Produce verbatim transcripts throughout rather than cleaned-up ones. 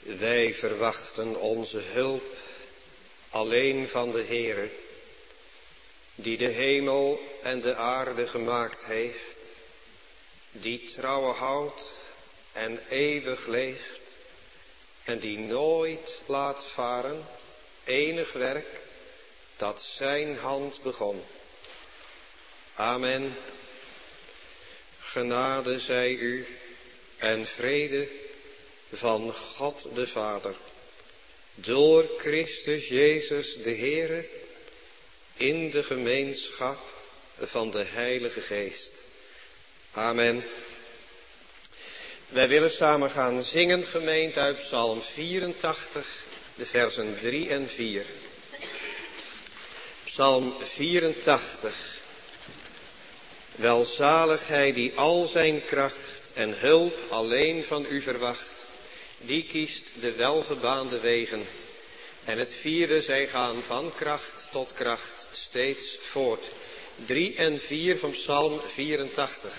Wij verwachten onze hulp alleen van de Heere, die de hemel en de aarde gemaakt heeft, die trouwe houdt en eeuwig leeft en die nooit laat varen enig werk dat zijn hand begon. Amen. Genade zij u en vrede van God de Vader, door Christus Jezus de Heere, in de gemeenschap van de Heilige Geest. Amen. Wij willen samen gaan zingen, gemeente, uit Psalm vierentachtig, de versen drie en vier. Psalm vierentachtig. Welzalig hij die al zijn kracht en hulp alleen van u verwacht, die kiest de welgebaande wegen. En het vierde, zij gaan van kracht tot kracht steeds voort. Drie en vier van Psalm vierentachtig.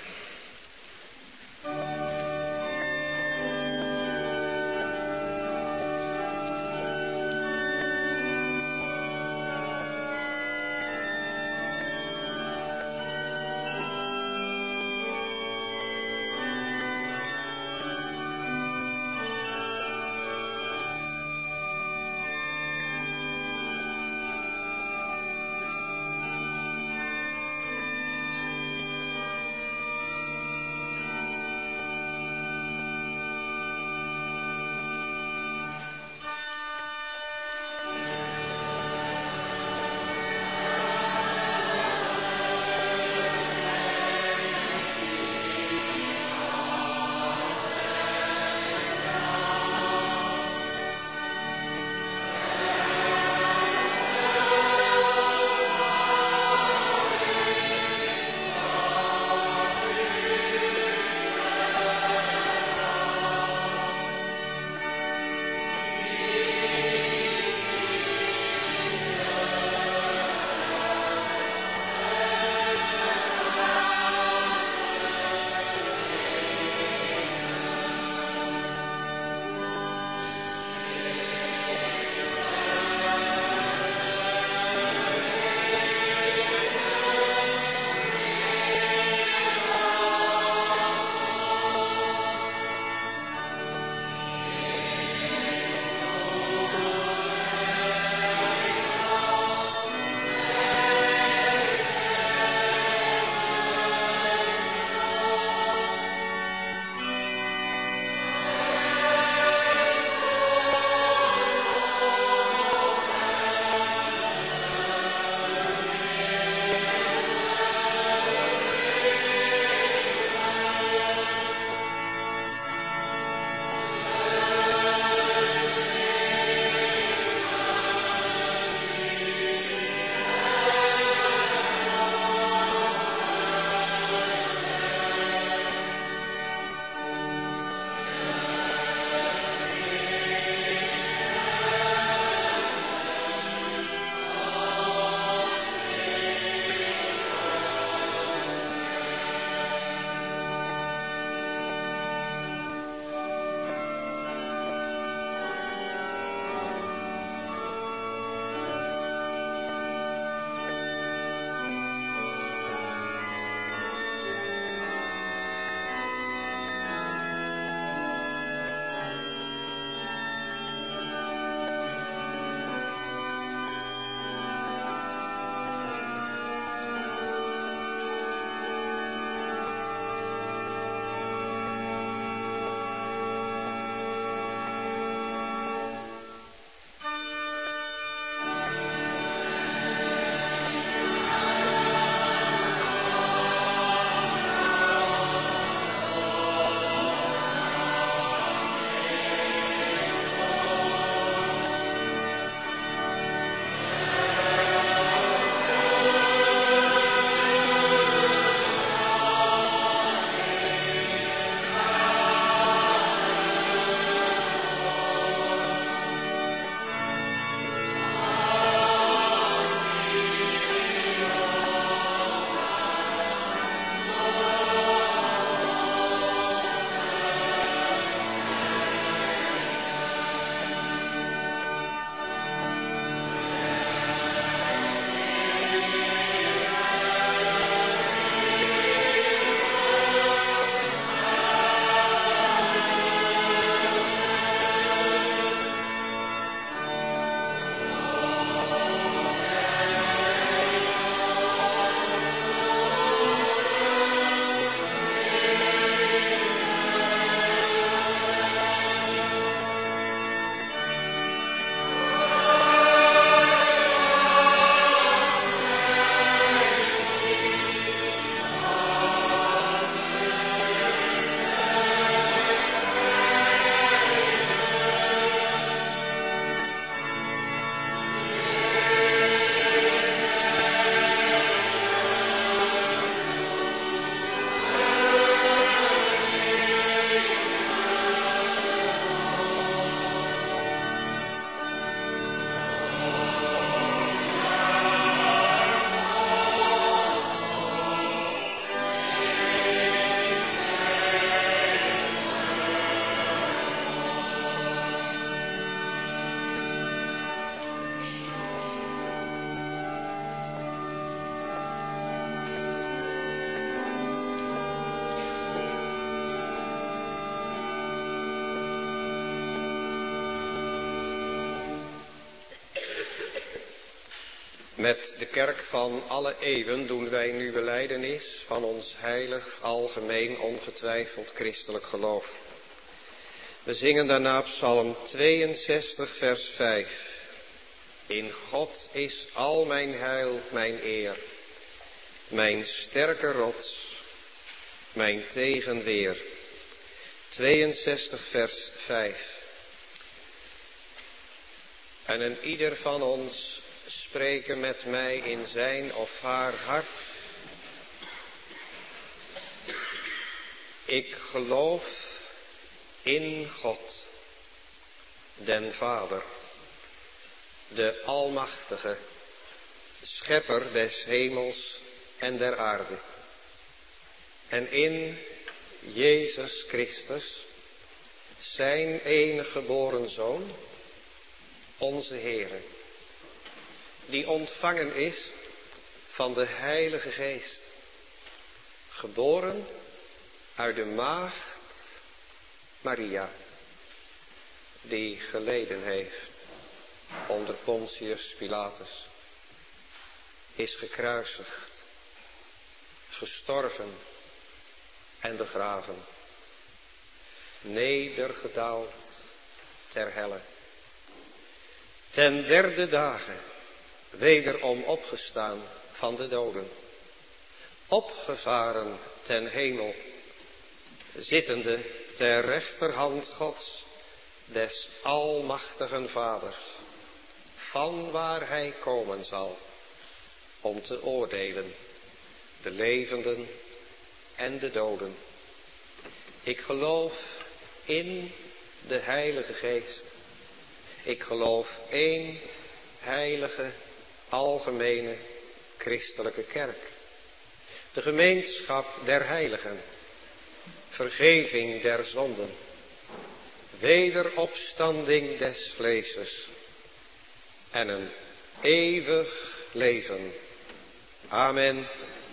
Met de kerk van alle eeuwen doen wij nu belijdenis van ons heilig, algemeen, ongetwijfeld christelijk geloof. We zingen daarna Psalm tweeënzestig, vers vijf. In God is al mijn heil, mijn eer, mijn sterke rots, mijn tegenweer. tweeënzestig, vers vijf. En een ieder van ons spreken met mij in zijn of haar hart. Ik geloof in God, den Vader, de Almachtige, Schepper des hemels en der aarde. En in Jezus Christus, zijn enige geboren Zoon, onze Heere, die ontvangen is van de Heilige Geest, geboren uit de maagd Maria, die geleden heeft onder Pontius Pilatus, is gekruisigd, gestorven en begraven, nedergedaald ter helle, ten derde dagen wederom opgestaan van de doden, opgevaren ten hemel, zittende ter rechterhand Gods, des almachtigen Vaders, van waar hij komen zal, om te oordelen, de levenden en de doden. Ik geloof in de Heilige Geest. Ik geloof één heilige, algemene, christelijke kerk. De gemeenschap der heiligen, vergeving der zonden, wederopstanding des vleeses en een eeuwig leven. Amen.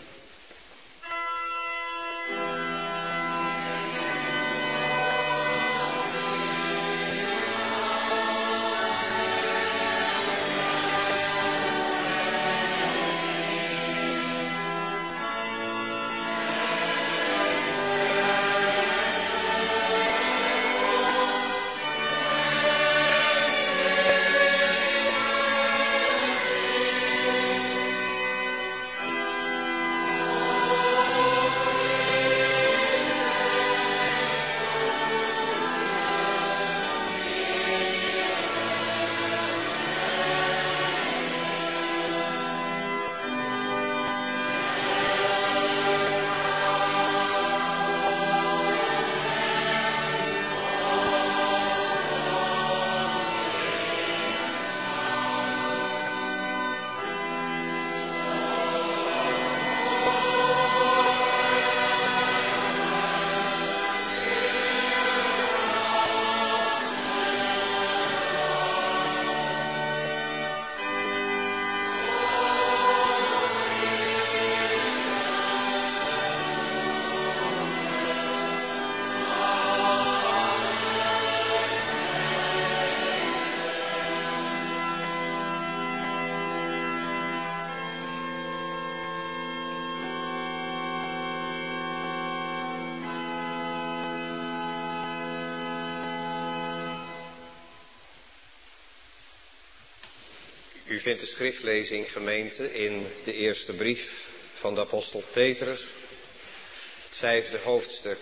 U vindt de schriftlezing, gemeente, in de eerste brief van de apostel Petrus, het vijfde hoofdstuk.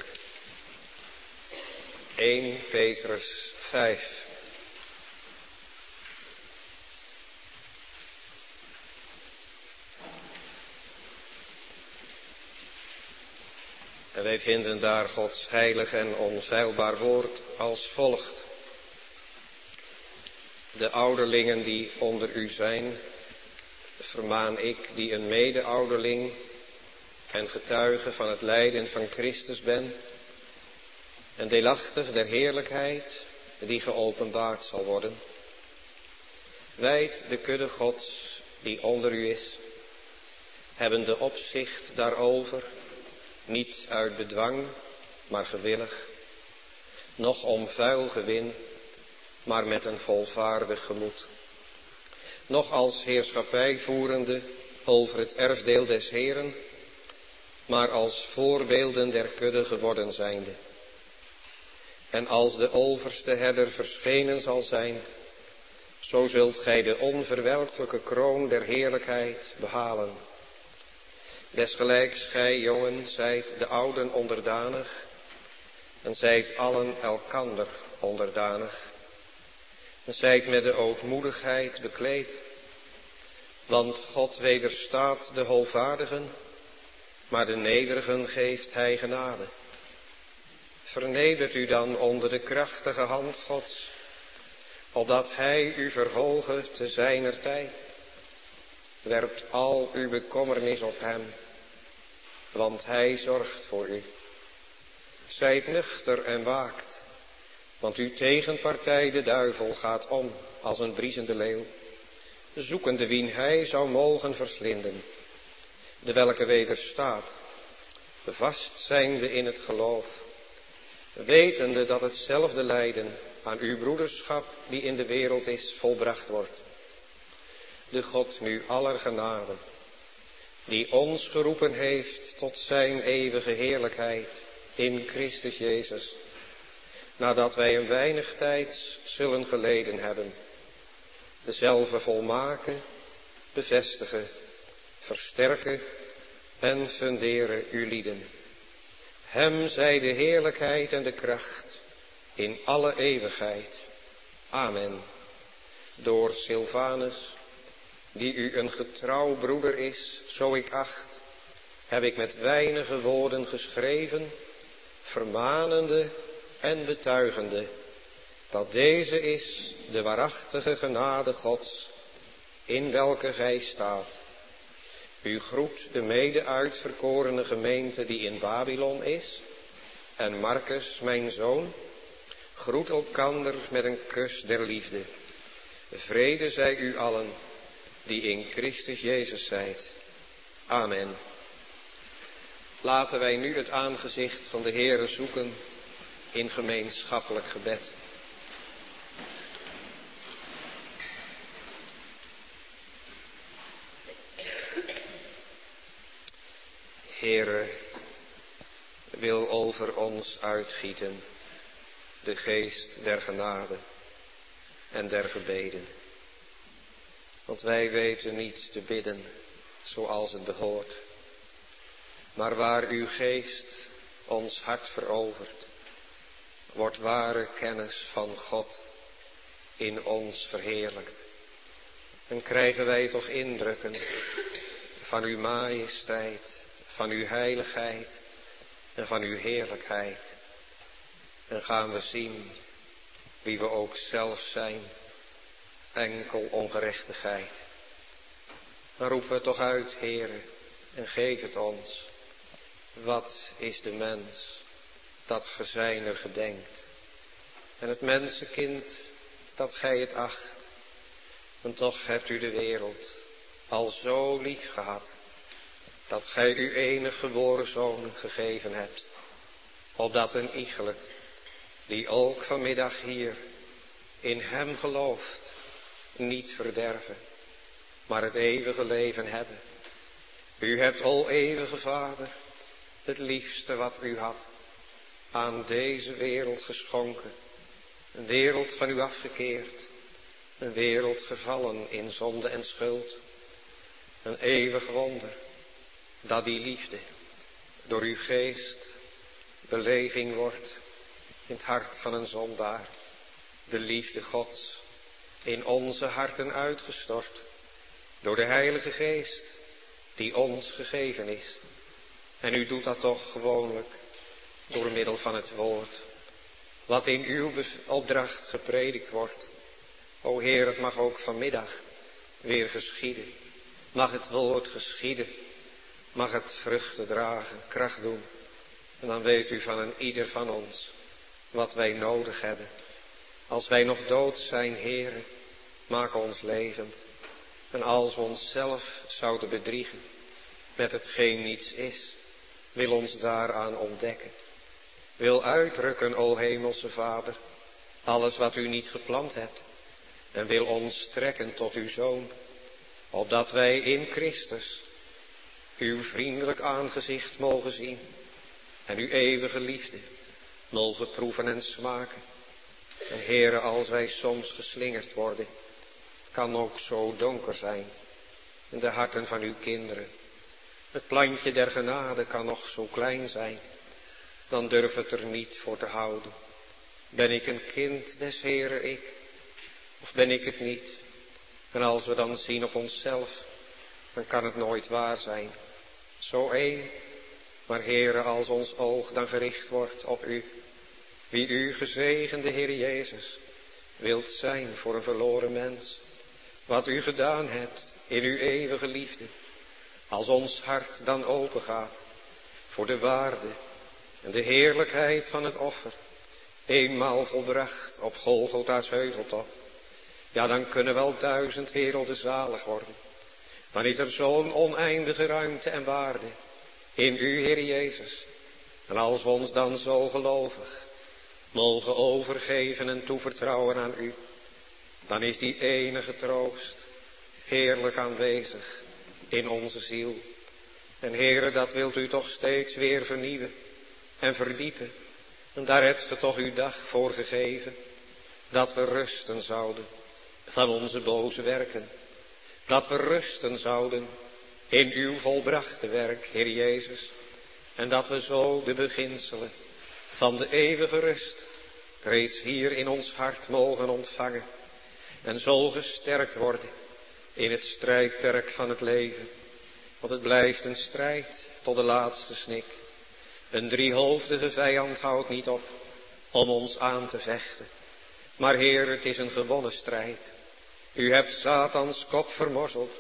eerste Petrus vijf. En wij vinden daar Gods heilig en onfeilbaar woord als volgt. De ouderlingen die onder u zijn, vermaan ik, die een mede-ouderling en getuige van het lijden van Christus ben, en deelachtig der heerlijkheid die geopenbaard zal worden. Wijd de kudde Gods die onder u is, hebben de opzicht daarover, niet uit bedwang, maar gewillig, noch om vuil gewin, maar met een volvaardig gemoed. noch als heerschappij voerende over het erfdeel des Heeren, maar als voorbeelden der kudde geworden zijnde. En als de overste herder verschenen zal zijn, zo zult gij de onverwelkelijke kroon der heerlijkheid behalen. Desgelijks gij, jongen, zijt de ouden onderdanig, en zijt allen elkander onderdanig. En zijt met de ootmoedigheid bekleed, want God wederstaat de holvaardigen, maar de nederigen geeft hij genade. Vernedert u dan onder de krachtige hand Gods, opdat hij u verhoge te zijner tijd. Werpt al uw bekommernis op hem, want hij zorgt voor u. Zijt nuchter en waakt, want uw tegenpartij de duivel gaat om als een briesende leeuw, zoekende wien hij zou mogen verslinden, de welke wederstaat, vast zijnde in het geloof, wetende dat hetzelfde lijden aan uw broederschap die in de wereld is volbracht wordt. De God nu aller genade, die ons geroepen heeft tot zijn eeuwige heerlijkheid in Christus Jezus, nadat wij een weinig tijds zullen geleden hebben, dezelfde volmaken, bevestigen, versterken en funderen uw lieden. Hem zij de heerlijkheid en de kracht in alle eeuwigheid. Amen. Door Silvanus, die u een getrouw broeder is, zo ik acht, heb ik met weinige woorden geschreven, vermanende en betuigende, dat deze is de waarachtige genade Gods, in welke gij staat. U groet de mede uitverkorene gemeente die in Babylon is, en Marcus, mijn zoon, groet elkander met een kus der liefde. Vrede zij u allen, die in Christus Jezus zijt. Amen. Laten wij nu het aangezicht van de Heere zoeken in gemeenschappelijk gebed. Heere, wil over ons uitgieten de geest der genade en der gebeden. Want wij weten niet te bidden zoals het behoort. Maar waar uw geest ons hart verovert, wordt ware kennis van God in ons verheerlijkt. En krijgen wij toch indrukken van uw majesteit, van uw heiligheid en van uw heerlijkheid. En gaan we zien wie we ook zelf zijn, enkel ongerechtigheid. Dan roepen we toch uit, Heere, en geef het ons. Wat is de mens dat ge zijner gedenkt? En het mensenkind dat gij het acht. En toch hebt u de wereld al zo lief gehad, dat gij uw enige geboren zoon gegeven hebt, opdat een iegelijk, die ook vanmiddag hier in hem gelooft, niet verderven, maar het eeuwige leven hebben. U hebt, o eeuwige Vader, het liefste wat u had, aan deze wereld geschonken. Een wereld van u afgekeerd, een wereld gevallen in zonde en schuld. Een eeuwig wonder, dat die liefde door uw geest beleving wordt in het hart van een zondaar. De liefde Gods in onze harten uitgestort door de Heilige Geest die ons gegeven is. En u doet dat toch gewoonlijk door middel van het woord, wat in uw opdracht gepredikt wordt. O Heer, het mag ook vanmiddag weer geschieden. Mag het woord geschieden. Mag het vruchten dragen, kracht doen. En dan weet u van een ieder van ons wat wij nodig hebben. Als wij nog dood zijn, Heere, maak ons levend. En als we onszelf zouden bedriegen met hetgeen niets is, wil ons daaraan ontdekken. Wil uitdrukken, o Hemelse Vader, alles wat u niet gepland hebt. en wil ons trekken tot uw Zoon, opdat wij in Christus uw vriendelijk aangezicht mogen zien en uw eeuwige liefde mogen proeven en smaken. En Heere, als wij soms geslingerd worden, het kan ook zo donker zijn in de harten van uw kinderen. Het plantje der genade kan nog zo klein zijn, dan durf het er niet voor te houden. Ben ik een kind des Heere ik, of ben ik het niet? En als we dan zien op onszelf, dan kan het nooit waar zijn. Zo één, maar Heere, als ons oog dan gericht wordt op u, wie u gezegende Heer Jezus wilt zijn voor een verloren mens, wat u gedaan hebt in uw eeuwige liefde, als ons hart dan open gaat voor de waarde en de heerlijkheid van het offer, eenmaal volbracht op Golgotha's heuveltop, ja, dan kunnen wel duizend werelden zalig worden. Dan is er zo'n oneindige ruimte en waarde in u, Heer Jezus. En als we ons dan zo gelovig mogen overgeven en toevertrouwen aan u, dan is die enige troost heerlijk aanwezig in onze ziel. En Heere, dat wilt u toch steeds weer vernieuwen en verdiepen. En daar hebt u toch uw dag voor gegeven, dat we rusten zouden van onze boze werken. Dat we rusten zouden in uw volbrachte werk, Heer Jezus. En dat we zo de beginselen van de eeuwige rust reeds hier in ons hart mogen ontvangen. En zo gesterkt worden in het strijdperk van het leven. Want het blijft een strijd tot de laatste snik. Een driehoofdige vijand houdt niet op om ons aan te vechten. Maar Heer, het is een gewonnen strijd. U hebt Satans kop vermorzeld.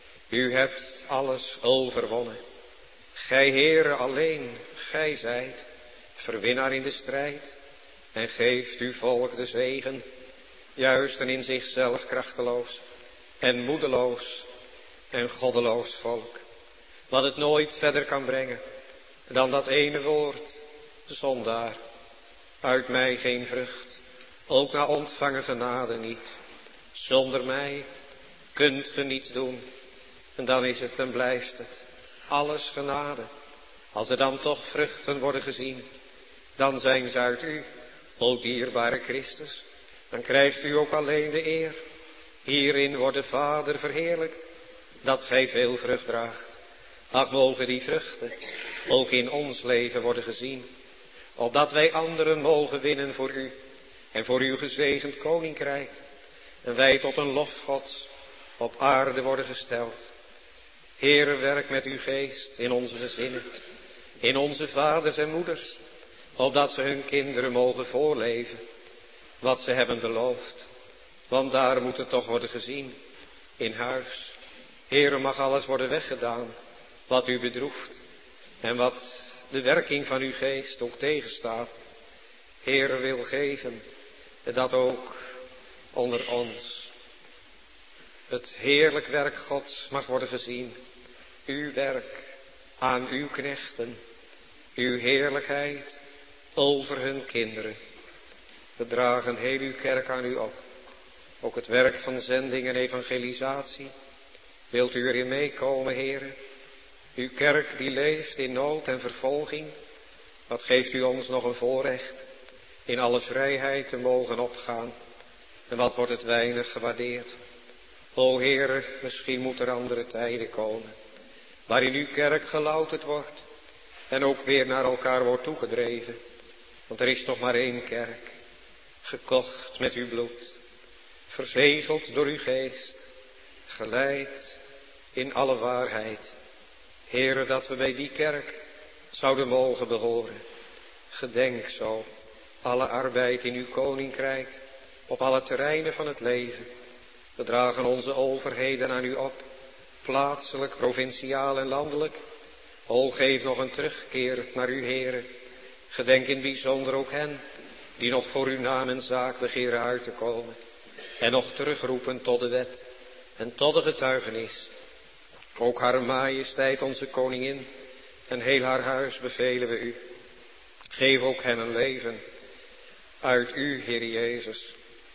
U hebt alles overwonnen. Gij, Heere, alleen, gij zijt verwinnaar in de strijd. En geeft uw volk de zegen, juist en in zichzelf krachteloos en moedeloos en goddeloos volk. Wat het nooit verder kan brengen dan dat ene woord, zondaar. Uit mij geen vrucht, ook na ontvangen genade niet. Zonder mij kunt ge niets doen. En dan is het en blijft het alles genade. Als er dan toch vruchten worden gezien, dan zijn ze uit u, o dierbare Christus. Dan krijgt u ook alleen de eer. Hierin wordt de Vader verheerlijkt, dat gij veel vrucht draagt. Ach, mogen die vruchten ook in ons leven worden gezien, opdat wij anderen mogen winnen voor u en voor uw gezegend koninkrijk. En wij tot een lof Gods op aarde worden gesteld. Heere, werk met uw geest in onze gezinnen, in onze vaders en moeders, opdat ze hun kinderen mogen voorleven wat ze hebben beloofd. Want daar moet het toch worden gezien, in huis. Heere, mag alles worden weggedaan wat u bedroeft en wat de werking van uw geest ook tegenstaat. Heere, wil geven dat ook onder ons het heerlijk werk Gods mag worden gezien. Uw werk aan uw knechten, uw heerlijkheid over hun kinderen. We dragen heel uw kerk aan u op. Ook het werk van zending en evangelisatie. Wilt u erin meekomen, Heere? Uw kerk die leeft in nood en vervolging. Wat geeft u ons nog een voorrecht in alle vrijheid te mogen opgaan. En wat wordt het weinig gewaardeerd. O Heere, misschien moet er andere tijden komen, waarin uw kerk gelouterd wordt en ook weer naar elkaar wordt toegedreven. Want er is toch maar één kerk, gekocht met uw bloed, verzegeld door uw geest, geleid in alle waarheid. Heere, dat we bij die kerk zouden mogen behoren. Gedenk zo alle arbeid in uw koninkrijk, op alle terreinen van het leven. We dragen onze overheden aan u op, plaatselijk, provinciaal en landelijk. O, geef nog een terugkeer naar uw Heere. Gedenk in bijzonder ook hen die nog voor uw naam en zaak begeren uit te komen. En nog terugroepen tot de wet en tot de getuigenis. Ook haar majesteit onze koningin en heel haar huis bevelen we u. Geef ook hen een leven uit u, Heer Jezus.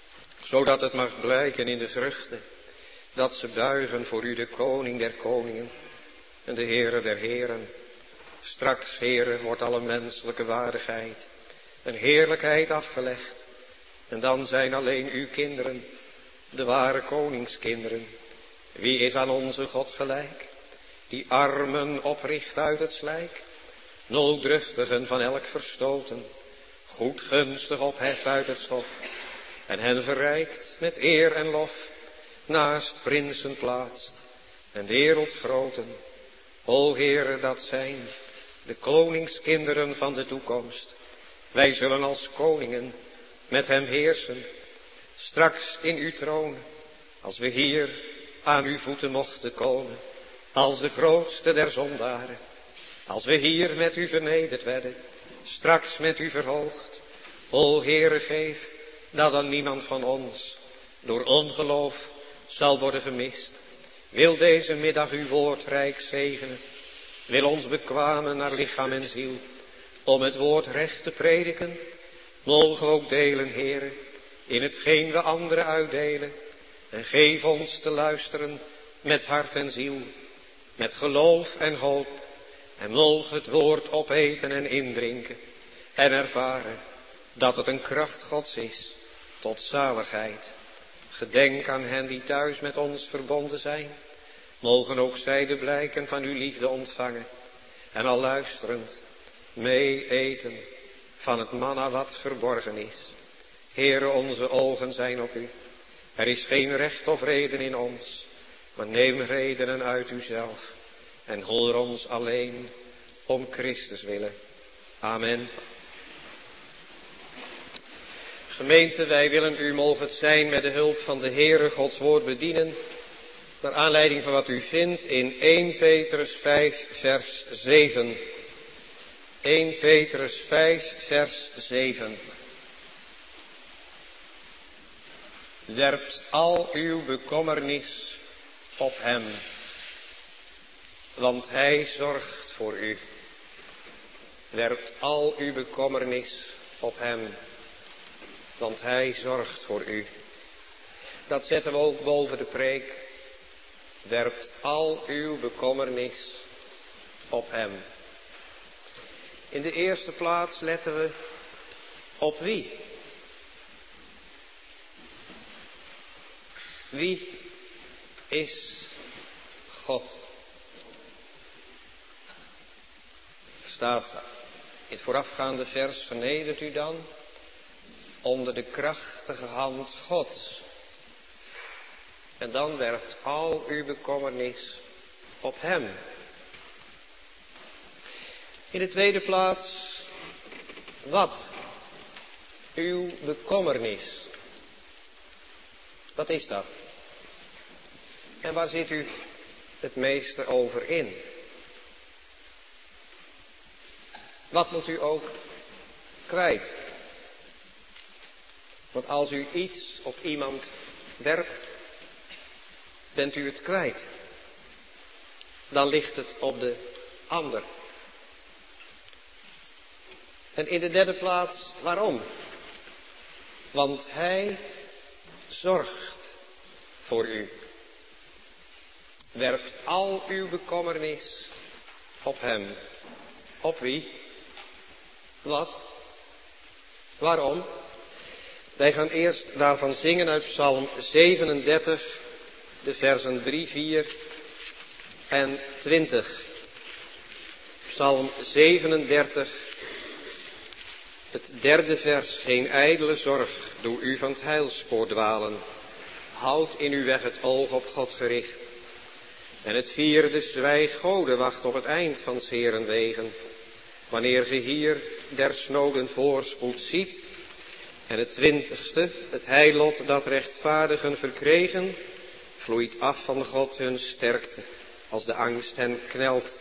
zodat het mag blijken in de vruchten, dat ze buigen voor u, de koning der koningen en de Heere der heren. Straks, Heere, wordt alle menselijke waardigheid en heerlijkheid afgelegd. En dan zijn alleen uw kinderen, de ware koningskinderen. Wie is aan onze God gelijk, die armen opricht uit het slijk, nooddruftigen van elk verstoten, goedgunstig opheft uit het stof, en hen verrijkt met eer en lof, naast prinsen plaatst en wereldgroten. O Heere, dat zijn de koningskinderen van de toekomst. Wij zullen als koningen met hem heersen, straks in uw troon, als we hier aan uw voeten mochten komen, als de grootste der zondaren, als we hier met u vernederd werden, straks met u verhoogd. O Heere, geef dat dan niemand van ons door ongeloof zal worden gemist. Wil deze middag uw woord rijk zegenen, wil ons bekwamen naar lichaam en ziel, om het woord recht te prediken. Mogen we ook delen, Heere, in hetgeen we anderen uitdelen, en geef ons te luisteren met hart en ziel, met geloof en hoop, en mogen het woord opeten en indrinken, en ervaren dat het een kracht Gods is, tot zaligheid. Gedenk aan hen die thuis met ons verbonden zijn, mogen ook zij de blijken van uw liefde ontvangen, en al luisterend mee eten van het manna wat verborgen is. Heere, onze ogen zijn op u. Er is geen recht of reden in ons, maar neem redenen uit uzelf en hoor ons alleen om Christus willen. Amen. Gemeente, wij willen u mogen het zijn met de hulp van de Heere Gods woord bedienen, naar aanleiding van wat u vindt in Eerste Petrus vijf vers zeven. Eerste Petrus vijf vers zeven. Werpt al uw bekommernis op hem, want hij zorgt voor u. Werpt al uw bekommernis op hem, want hij zorgt voor u. Dat zetten we ook boven de preek. Werpt al uw bekommernis op hem. In de eerste plaats letten we op wie. Wie is God? Staat in het voorafgaande vers: vernedert u dan onder de krachtige hand Gods. En dan werpt al uw bekommernis op hem. In de tweede plaats, wat? Uw bekommernis. Wat is dat? En waar zit u het meeste over in? Wat moet u ook kwijt? Want als u iets op iemand werpt, bent u het kwijt. Dan ligt het op de ander. En in de derde plaats, waarom? Want hij zorgt voor u. Werpt al uw bekommernis op hem. Op wie? Wat? Waarom? Wij gaan eerst daarvan zingen uit Psalm zevenendertig, de versen drie, vier en twintig. Psalm zevenendertig, het derde vers. Geen ijdele zorg, doe u van het heilspoor dwalen. Houd in uw weg het oog op God gericht. En het vierde, zwijg Gode, wacht op het eind van 's Heeren wegen. Wanneer ge hier der snoden voorspoed ziet. En het twintigste, het heilot dat rechtvaardigen verkregen, vloeit af van God hun sterkte, als de angst hen knelt.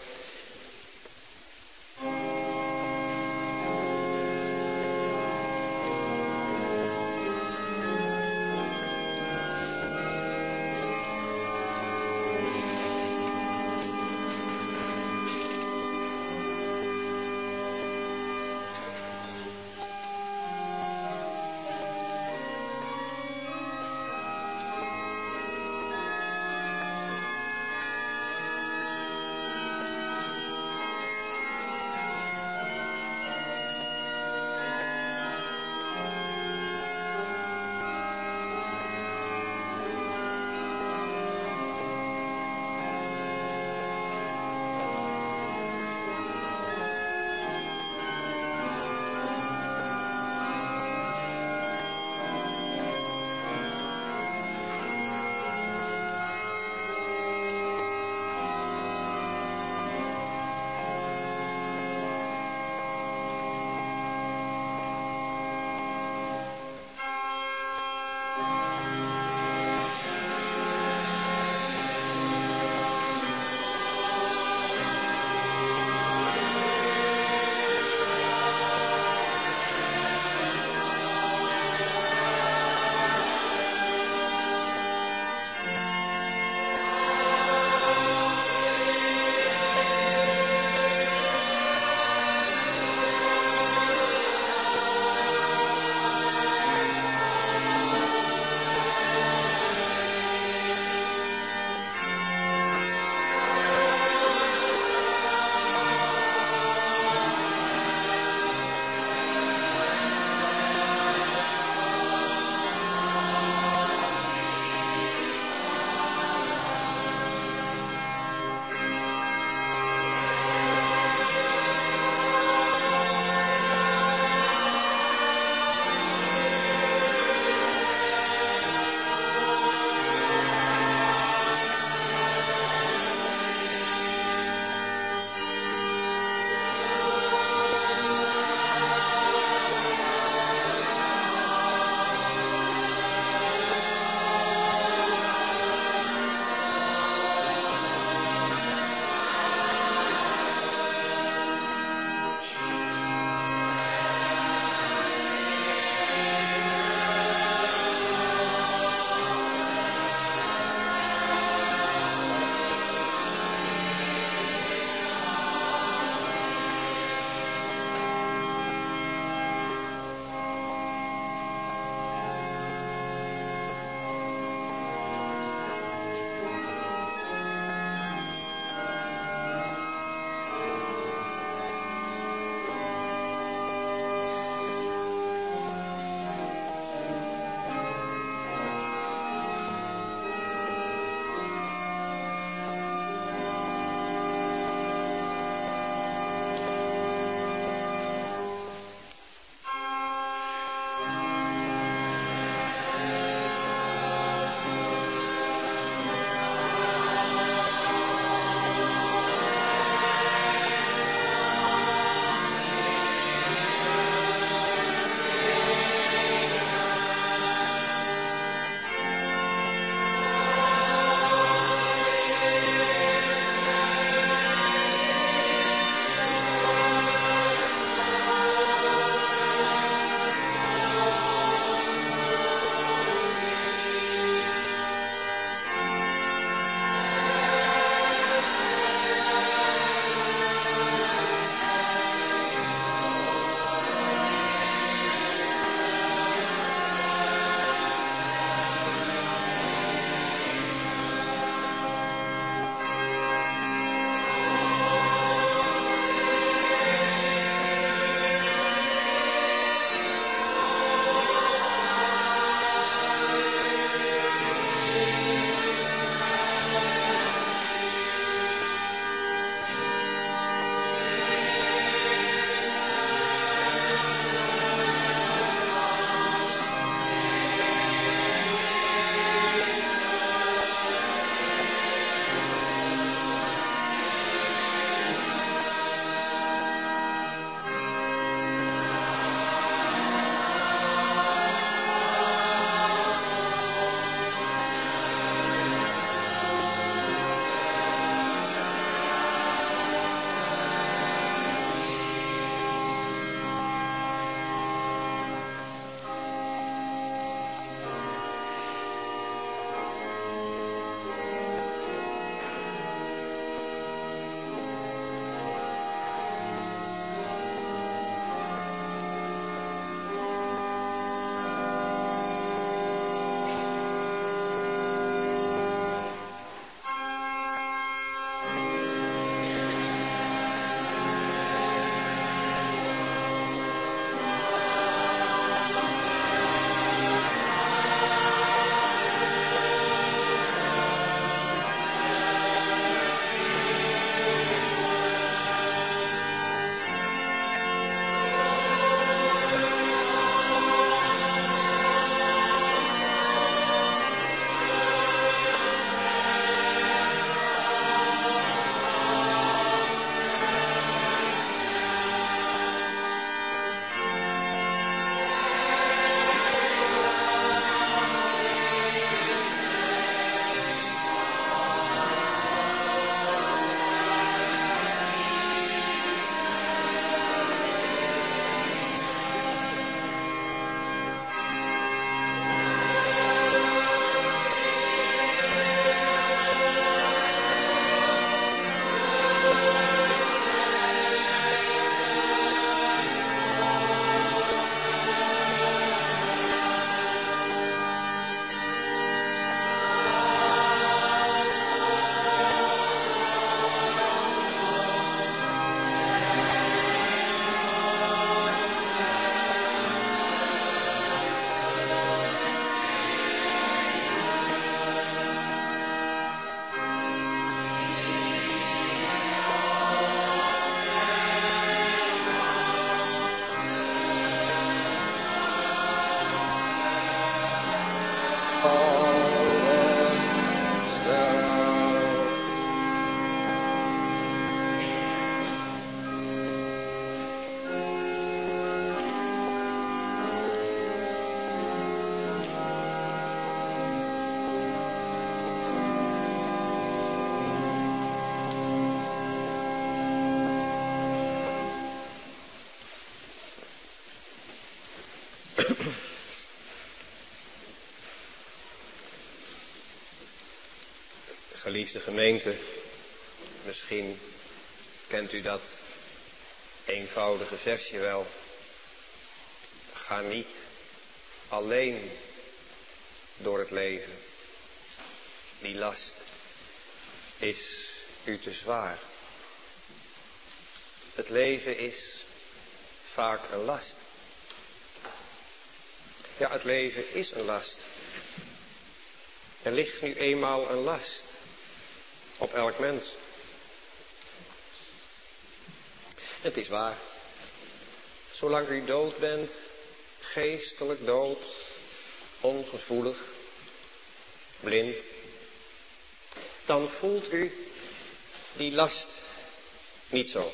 Geliefde gemeente, misschien kent u dat eenvoudige versje wel. Ga niet alleen door het leven. Die last is u te zwaar. Het leven is vaak een last. Ja, het leven is een last. Er ligt nu eenmaal een last op elk mens. Het is waar. Zolang u dood bent, geestelijk dood, ongevoelig, blind, dan voelt u die last niet zo.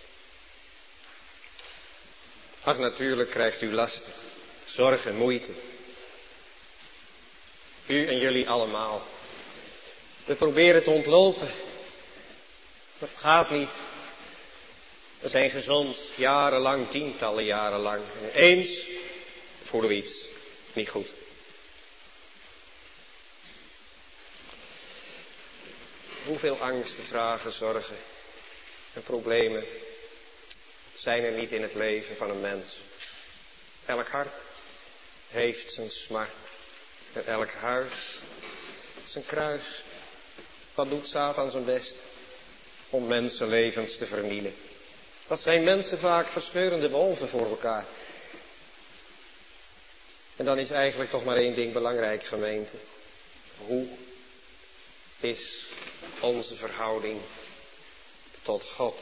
Ach, natuurlijk krijgt u lasten, zorg en moeite. U en jullie allemaal. We proberen te ontlopen, maar het gaat niet. We zijn gezond, jarenlang, tientallen jaren lang. En eens voelen we iets niet goed. Hoeveel angsten, vragen, zorgen en problemen zijn er niet in het leven van een mens? Elk hart heeft zijn smart. En elk huis zijn kruis. Wat doet Satan zijn best om mensenlevens te vernielen? Wat zijn mensen vaak verscheurende wolven voor elkaar. En dan is eigenlijk toch maar één ding belangrijk, gemeente. Hoe is onze verhouding tot God?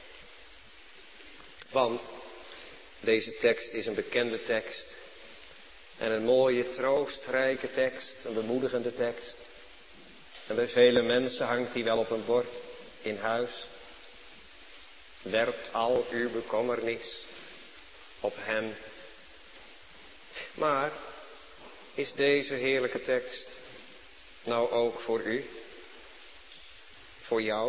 Want deze tekst is een bekende tekst. En een mooie, troostrijke tekst, een bemoedigende tekst. En bij vele mensen hangt die wel op een bord in huis. Werpt al uw bekommernis op hem. Maar is deze heerlijke tekst nou ook voor u? Voor jou?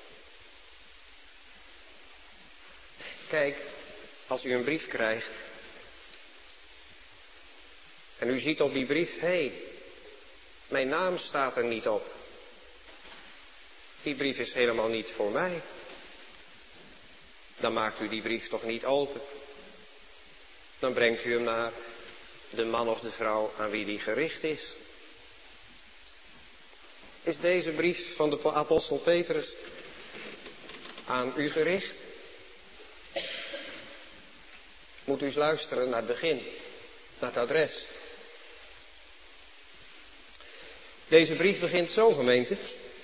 Kijk, als u een brief krijgt en u ziet op die brief, hé, hey, mijn naam staat er niet op. Die brief is helemaal niet voor mij. Dan maakt u die brief toch niet open. Dan brengt u hem naar de man of de vrouw aan wie die gericht is. Is deze brief van de apostel Petrus aan u gericht? Moet u eens luisteren naar het begin, naar het adres. Deze brief begint zo, gemeente.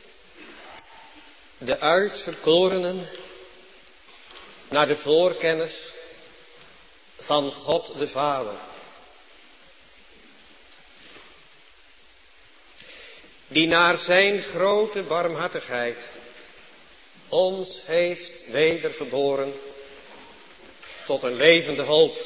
De uitverkorenen naar de voorkennis van God de Vader. Die naar zijn grote barmhartigheid ons heeft wedergeboren tot een levende hoop.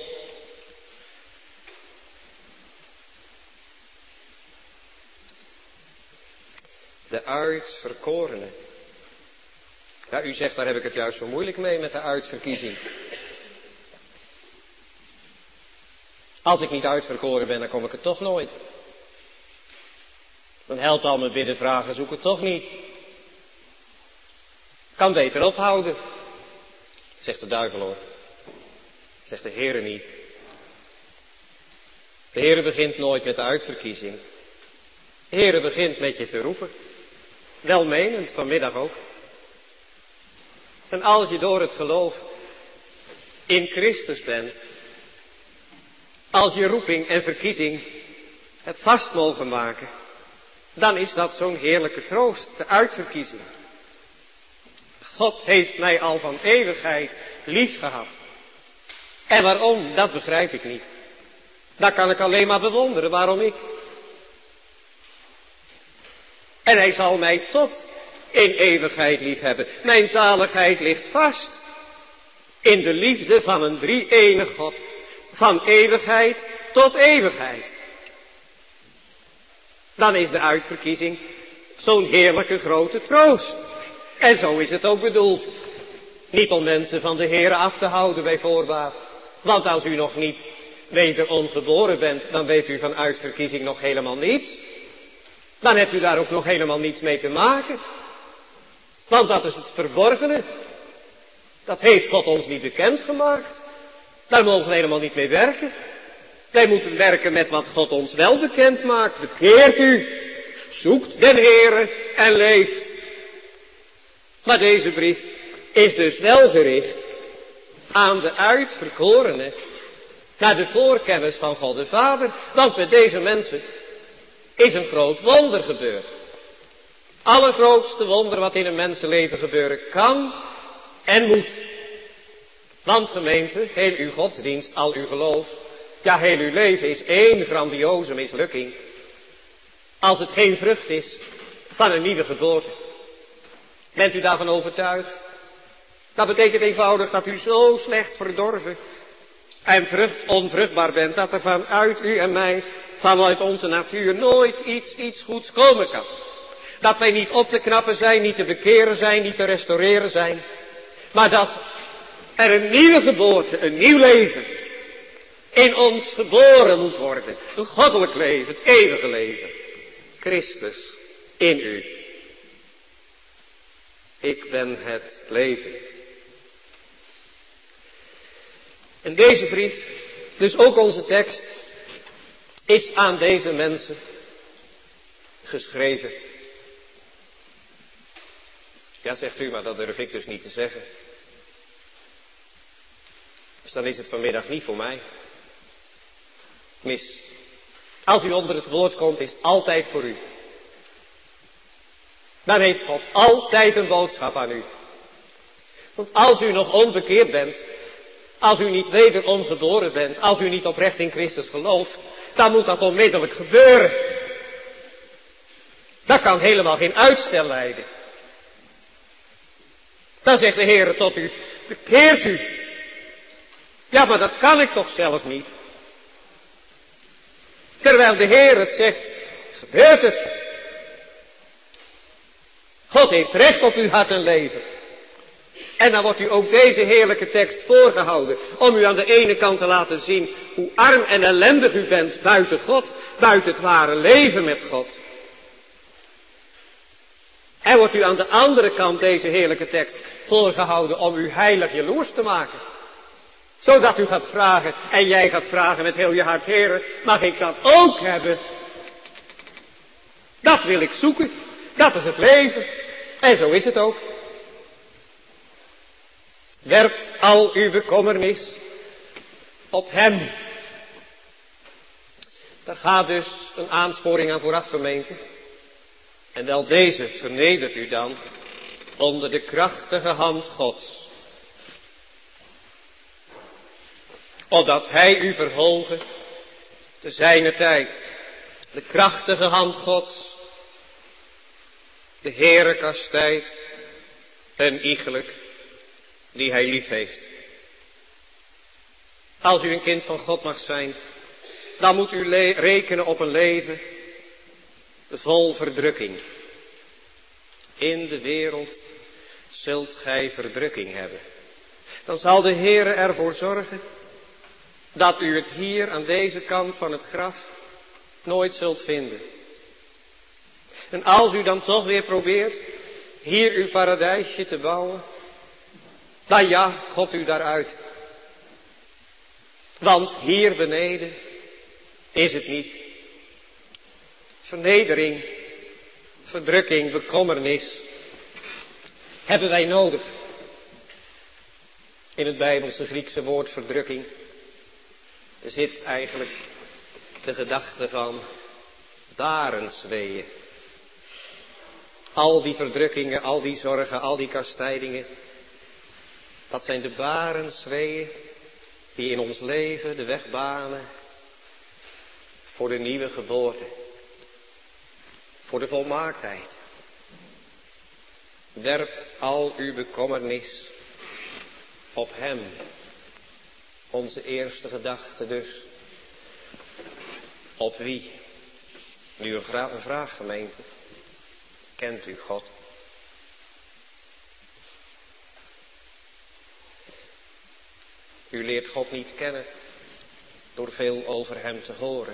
De uitverkorenen. Ja, u zegt, daar heb ik het juist zo moeilijk mee met de uitverkiezing. Als ik niet uitverkoren ben, dan kom ik er toch nooit. Dan helpt al mijn bidden, vragen, zoek het toch niet. Kan beter ophouden. Zegt de duivel hoor. Zegt de Heere niet. De Heere begint nooit met de uitverkiezing. De Heere begint met je te roepen. Welmenend, vanmiddag ook. En als je door het geloof in Christus bent, als je roeping en verkiezing het vast mogen maken, dan is dat zo'n heerlijke troost, de uitverkiezing. God heeft mij al van eeuwigheid lief gehad. En waarom, dat begrijp ik niet. Dat kan ik alleen maar bewonderen, waarom ik. En hij zal mij tot in eeuwigheid lief hebben. Mijn zaligheid ligt vast in de liefde van een drie-enig God. Van eeuwigheid tot eeuwigheid. Dan is de uitverkiezing zo'n heerlijke grote troost. En zo is het ook bedoeld. Niet om mensen van de Heere af te houden bij voorbaat. Want als u nog niet wederom geboren bent, dan weet u van uitverkiezing nog helemaal niets. Dan hebt u daar ook nog helemaal niets mee te maken. Want dat is het verborgene. Dat heeft God ons niet bekendgemaakt. Daar mogen we helemaal niet mee werken. Wij moeten werken met wat God ons wel bekend maakt. Bekeert u, zoekt den Heere en leeft. Maar deze brief is dus wel gericht aan de uitverkorenen, naar de voorkennis van God de Vader. Want met deze mensen is een groot wonder gebeurd. Allergrootste wonder wat in een mensenleven gebeuren kan en moet. Want gemeente, heel uw godsdienst, al uw geloof, ja heel uw leven is één grandioze mislukking. Als het geen vrucht is van een nieuwe geboorte. Bent u daarvan overtuigd? Dat betekent eenvoudig dat u zo slecht verdorven en vrucht onvruchtbaar bent, dat er vanuit u en mij, vanuit onze natuur, nooit iets, iets goeds komen kan. Dat wij niet op te knappen zijn, niet te bekeren zijn, niet te restaureren zijn. Maar dat er een nieuwe geboorte, een nieuw leven in ons geboren moet worden. Een goddelijk leven, het eeuwige leven. Christus in u. Ik ben het leven. En deze brief, dus ook onze tekst, is aan deze mensen geschreven. Ja, zegt u, maar dat durf ik dus niet te zeggen. Dus dan is het vanmiddag niet voor mij. Mis. Als u onder het woord komt, is het altijd voor u. Dan heeft God altijd een boodschap aan u. Want als u nog onbekeerd bent, als u niet wederom geboren bent, als u niet oprecht in Christus gelooft, dan moet dat onmiddellijk gebeuren. Dat kan helemaal geen uitstel leiden. Dan zegt de Heer tot u, bekeert u. Ja, maar dat kan ik toch zelf niet. Terwijl de Heer het zegt, gebeurt het. God heeft recht op uw hart en leven. En dan wordt u ook deze heerlijke tekst voorgehouden, om u aan de ene kant te laten zien hoe arm en ellendig u bent buiten God, buiten het ware leven met God. En wordt u aan de andere kant deze heerlijke tekst voorgehouden om u heilig jaloers te maken. Zodat u gaat vragen, en jij gaat vragen met heel je hart, Heere, mag ik dat ook hebben? Dat wil ik zoeken, dat is het leven. En zo is het ook. Werpt al uw bekommernis op hem. Daar gaat dus een aansporing aan vooraf, gemeente. En wel deze, vernedert u dan onder de krachtige hand Gods. Opdat hij u verhogen te zijner tijd. De krachtige hand Gods. De Heere kastijdt en iegelijk die hij lief heeft. Als u een kind van God mag zijn, dan moet u le- rekenen op een leven vol verdrukking. In de wereld zult gij verdrukking hebben. Dan zal de Heere ervoor zorgen dat u het hier aan deze kant van het graf nooit zult vinden. En als u dan toch weer probeert hier uw paradijsje te bouwen, dan jaagt God u daaruit. Want hier beneden is het niet. Vernedering, verdrukking, bekommernis hebben wij nodig. In het Bijbelse Griekse woord verdrukking zit eigenlijk de gedachte van barensweeën. Al die verdrukkingen, al die zorgen, al die kastijdingen, dat zijn de barensweeën die in ons leven de weg banen voor de nieuwe geboorte. Voor de volmaaktheid. Werpt al uw bekommernis op hem. Onze eerste gedachte dus. Op wie? Nu een, gra- een vraag, gemeente. Kent u God? U leert God niet kennen door veel over hem te horen.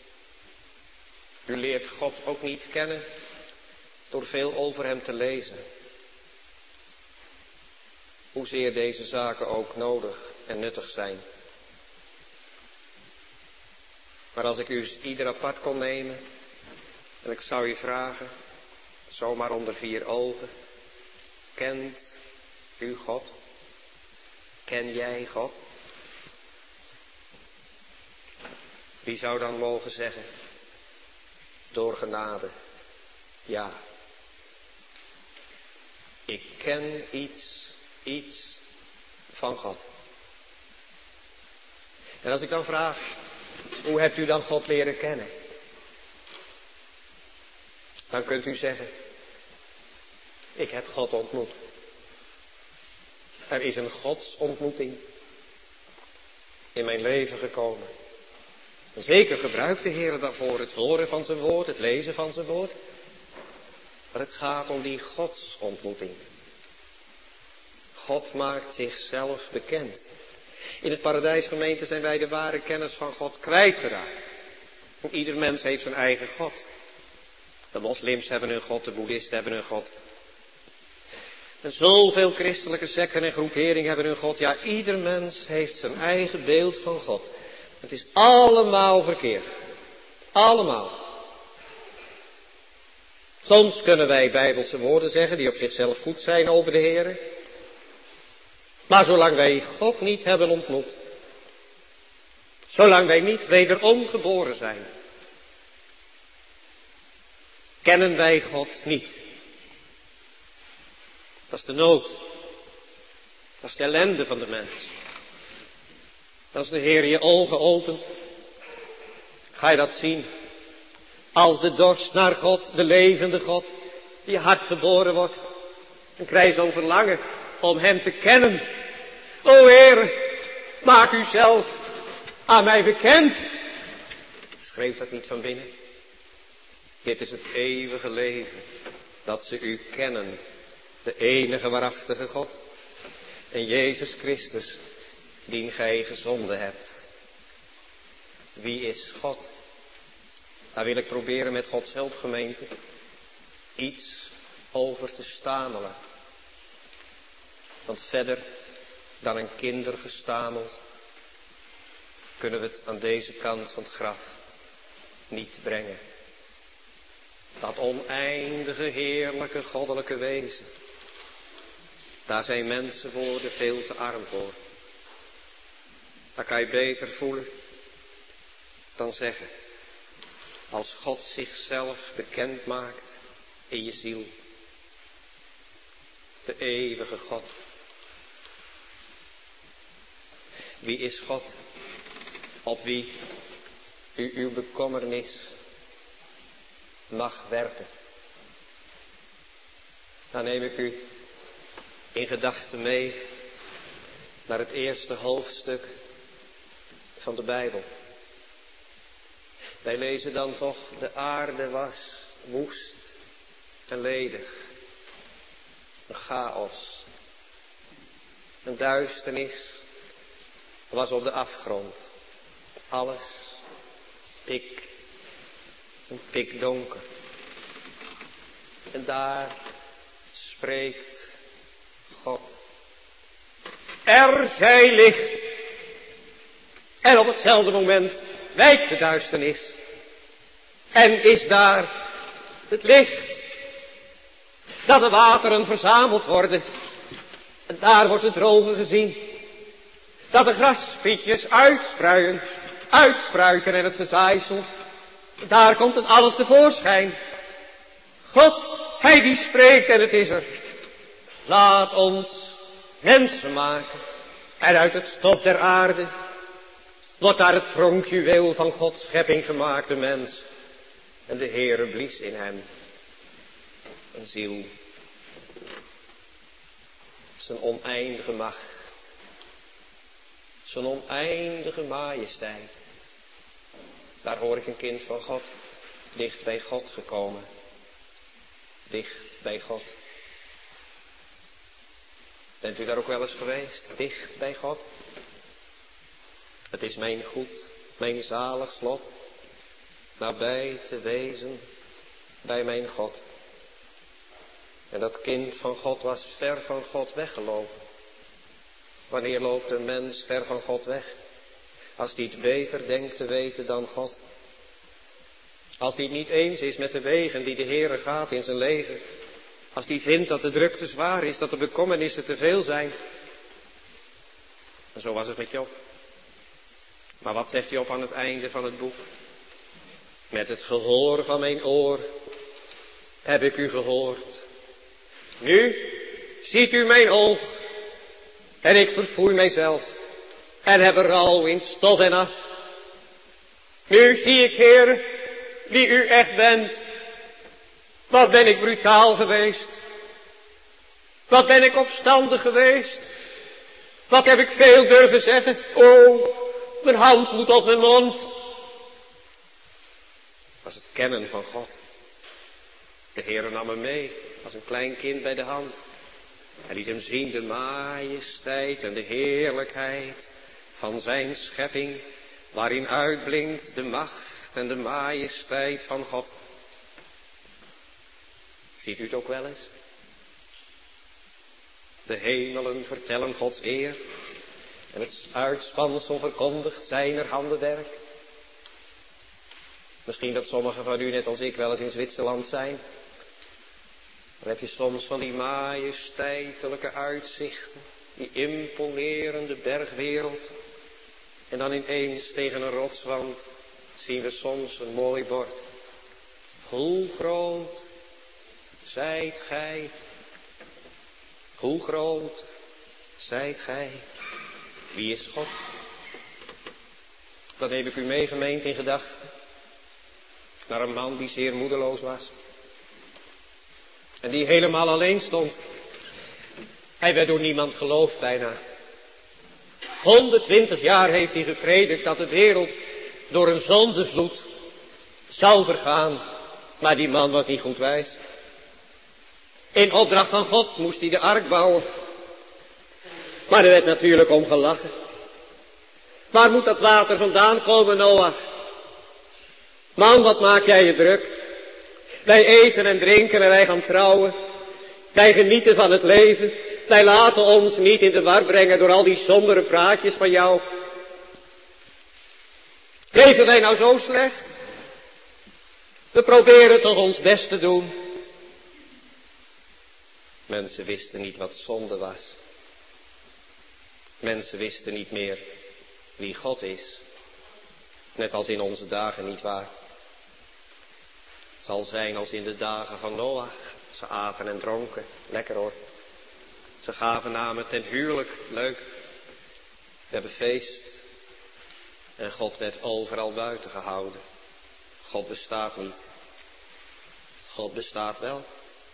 U leert God ook niet kennen door veel over hem te lezen. Hoezeer deze zaken ook nodig en nuttig zijn. Maar als ik u ieder apart kon nemen en ik zou u vragen, zomaar onder vier ogen, kent u God? Ken jij God? Wie zou dan mogen zeggen, door genade, ja, ik ken iets, iets van God. En als ik dan vraag, hoe hebt u dan God leren kennen? Dan kunt u zeggen, ik heb God ontmoet. Er is een godsontmoeting in mijn leven gekomen. En zeker gebruikt de Heer daarvoor het horen van zijn woord, het lezen van zijn woord. Maar het gaat om die godsontmoeting. God maakt zichzelf bekend. In het paradijsgemeente zijn wij de ware kennis van God kwijtgeraakt. Ieder mens heeft zijn eigen God. De moslims hebben hun God, de boeddhisten hebben hun God. En zoveel christelijke secten en groeperingen hebben hun God. Ja, ieder mens heeft zijn eigen beeld van God. Het is allemaal verkeerd. Allemaal. Soms kunnen wij bijbelse woorden zeggen die op zichzelf goed zijn over de Heer. Maar zolang wij God niet hebben ontmoet, zolang wij niet wederom geboren zijn, kennen wij God niet. Dat is de nood. Dat is de ellende van de mens. Als de Heer je ogen opent, ga je dat zien. Als de dorst naar God, de levende God, die hart geboren wordt, dan krijg je zo'n verlangen om hem te kennen. O Heer, maak u zelf aan mij bekend. Schreef dat niet van binnen? Dit is het eeuwige leven, dat ze u kennen, de enige waarachtige God. En Jezus Christus, dien gij gezonden hebt. Wie is God? Daar wil ik proberen met Gods hulp, gemeente, iets over te stamelen. Want verder dan een kindergestamel kunnen we het aan deze kant van het graf niet brengen. Dat oneindige, heerlijke, goddelijke wezen, daar zijn mensenwoorden veel te arm voor. Daar kan je beter voelen dan zeggen. Als God zichzelf bekend maakt in je ziel. De eeuwige God. Wie is God? Op wie u uw bekommernis mag werpen. Dan neem ik u in gedachten mee naar het eerste hoofdstuk van de Bijbel. Wij lezen dan toch, de aarde was woest en ledig. Een chaos. Een duisternis was op de afgrond. Alles pik, een pikdonker. En daar spreekt God. Er zij licht. En op hetzelfde moment wijkt de duisternis. En is daar het licht. Dat de wateren verzameld worden. En daar wordt het droge gezien. Dat de grassprietjes uitspruien, uitspruiten en het gezaaisel. Daar komt het alles tevoorschijn. God, hij die spreekt en het is er. Laat ons mensen maken. En uit het stof der aarde wordt daar het pronkjuweel van Gods schepping gemaakt, de mens. En de Heere blies in hem een ziel. Zijn oneindige macht. Zijn oneindige majesteit. Daar hoor ik een kind van God. Dicht bij God gekomen. Dicht bij God. Bent u daar ook wel eens geweest? Dicht bij God. Het is mijn goed mijn zalig slot, nabij te wezen bij mijn God. En dat kind van God was ver van God weggelopen. Wanneer loopt een mens ver van God weg? Als hij het beter denkt te weten dan God. Als hij het niet eens is met de wegen die de Heere gaat in zijn leven. Als hij vindt dat de druk te zwaar is, dat de bekommernissen te veel zijn. En zo was het met Job. Maar wat zegt Job aan het einde van het boek? Met het gehoor van mijn oor heb ik u gehoord. Nu ziet u mijn oog en ik verfoei mijzelf en heb er rouw in stof en as. Nu zie ik, Heer, wie u echt bent. Wat ben ik brutaal geweest. Wat ben ik opstandig geweest. Wat heb ik veel durven zeggen. O, mijn hand moet op mijn mond. Dat was het kennen van God. De Heere nam hem mee als een klein kind bij de hand. Hij liet hem zien de majesteit en de heerlijkheid van zijn schepping, waarin uitblinkt de macht en de majesteit van God. Ziet u het ook wel eens? De hemelen vertellen Gods eer en het uitspansel verkondigt zijner handenwerk. Misschien dat sommigen van u net als ik wel eens in Zwitserland zijn. Dan heb je soms van die majesteitelijke uitzichten, die imponerende bergwereld. En dan ineens tegen een rotswand zien we soms een mooi bord. Hoe groot zijt gij? Hoe groot zijt gij? Wie is God? Dat neem ik u mee, gemeente, in gedachten. Naar een man die zeer moedeloos was. En die helemaal alleen stond. Hij werd door niemand geloofd bijna. honderdtwintig jaar heeft hij gepredikt dat de wereld door een zondevloed zou vergaan. Maar die man was niet goed wijs. In opdracht van God moest hij de ark bouwen. Maar er werd natuurlijk om gelachen. Waar moet dat water vandaan komen, Noach? Man, wat maak jij je druk? Wij eten en drinken en wij gaan trouwen. Wij genieten van het leven. Wij laten ons niet in de war brengen door al die sombere praatjes van jou. Leven wij nou zo slecht? We proberen toch ons best te doen. Mensen wisten niet wat zonde was. Mensen wisten niet meer wie God is. Net als in onze dagen, niet waar? Het zal zijn als in de dagen van Noach. Ze aten en dronken. Lekker hoor. Ze gaven namen ten huwelijk. Leuk. We hebben feest. En God werd overal buiten gehouden. God bestaat niet. God bestaat wel.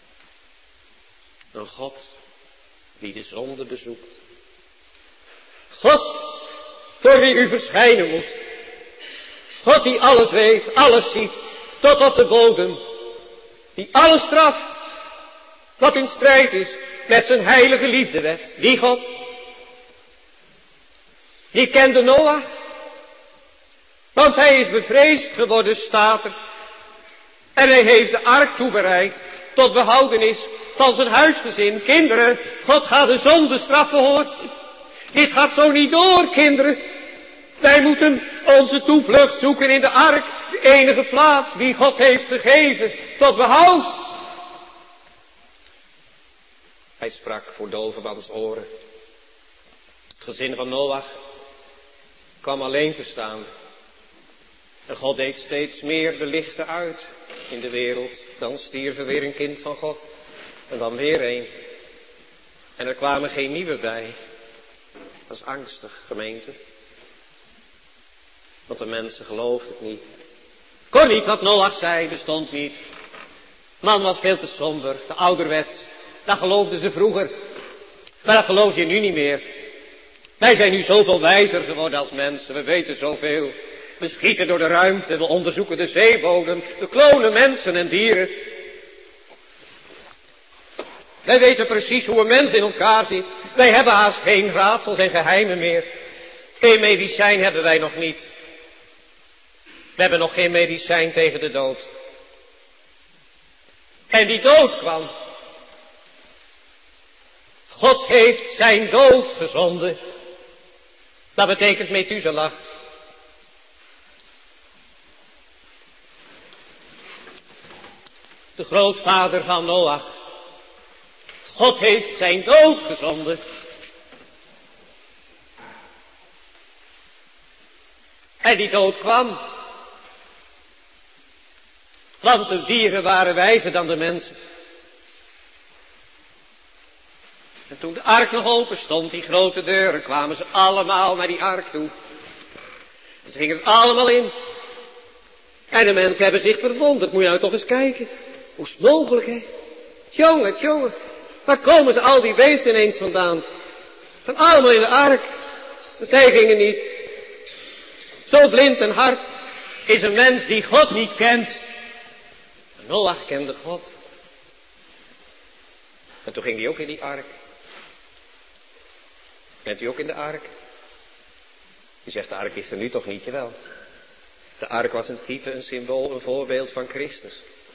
Een God die de zonde bezoekt. God voor wie u verschijnen moet. God die alles weet, alles ziet, tot op de bodem. Die alles straft wat in strijd is met zijn heilige liefdewet. Die God, die kende Noach, want hij is bevreesd geworden, staat er. En hij heeft de ark toebereid tot behoudenis van zijn huisgezin. Kinderen, God gaat de zonde straffen, hoor. Dit gaat zo niet door, kinderen. Wij moeten onze toevlucht zoeken in de ark, de enige plaats die God heeft gegeven tot behoud. Hij sprak voor dovenmans oren. Het gezin van Noach kwam alleen te staan. En God deed steeds meer de lichten uit in de wereld. Dan stierf er weer een kind van God. En dan weer een. En er kwamen geen nieuwe bij. Dat is angstig, gemeente. Want de mensen geloofden het niet. Kon niet wat Noach zei, bestond niet. Man was veel te somber, te ouderwets. Dat geloofden ze vroeger. Maar dat geloof je nu niet meer. Wij zijn nu zoveel wijzer geworden als mensen. We weten zoveel. We schieten door de ruimte, we onderzoeken de zeebodem. We klonen mensen en dieren. Wij weten precies hoe een mens in elkaar zit. Wij hebben haast geen raadsels en geheimen meer. Geen medicijn hebben wij nog niet. We hebben nog geen medicijn tegen de dood. En die dood kwam. God heeft zijn dood gezonden. Dat betekent Methuselah. De grootvader van Noach. God heeft zijn dood gezonden. En die dood kwam. Want de dieren waren wijzer dan de mensen. En toen de ark nog open stond, die grote deuren, kwamen ze allemaal naar die ark toe. En ze gingen er allemaal in. En de mensen hebben zich verwonderd. Moet je nou toch eens kijken. Hoe is het mogelijk, hè? Tjonge, tjonge. Waar komen ze al die beesten ineens vandaan? Van allemaal in de ark. En zij gingen niet. Zo blind en hard is een mens die God niet kent. Noach kende God. En toen ging hij ook in die ark. Bent u ook in de ark? U zegt, de ark is er nu toch niet? Jawel. De ark was een type, een symbool, een voorbeeld van Christus.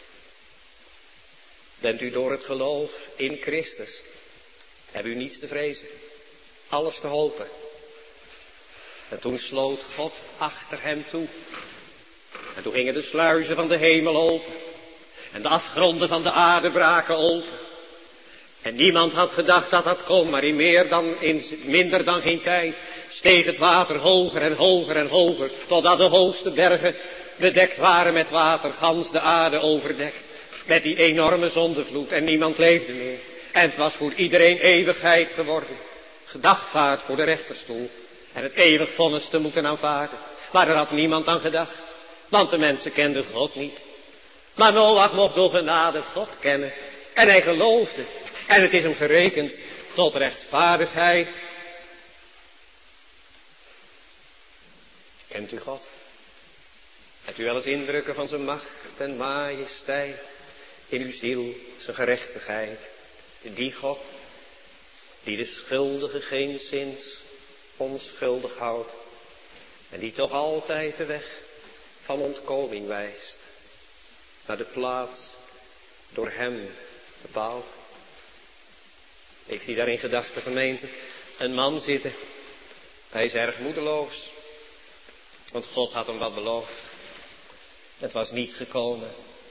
Bent u door het geloof in Christus, hebt u niets te vrezen, alles te hopen. En toen sloot God achter hem toe. En toen gingen de sluizen van de hemel open. En de afgronden van de aarde braken open. En niemand had gedacht dat dat kon, maar in, meer dan, in minder dan geen tijd steeg het water hoger en hoger en hoger, totdat de hoogste bergen bedekt waren met water, gans de aarde overdekt. Met die enorme zondevloed en niemand leefde meer. En het was voor iedereen eeuwigheid geworden. Gedagvaard voor de rechterstoel. En het eeuwig vonnis te moeten aanvaarden. Maar er had niemand aan gedacht. Want de mensen kenden God niet. Maar Noach mocht door genade God kennen. En hij geloofde. En het is hem gerekend tot rechtvaardigheid. Kent u God? Hebt u wel eens indrukken van zijn macht en majesteit? In uw ziel zijn gerechtigheid. Die God, die de schuldige geenszins onschuldig houdt. En die toch altijd de weg van ontkoming wijst. Naar de plaats door hem bepaald. Ik zie daar in gedachten, gemeente, een man zitten. Hij is erg moedeloos. Want God had hem wat beloofd. Het was niet gekomen.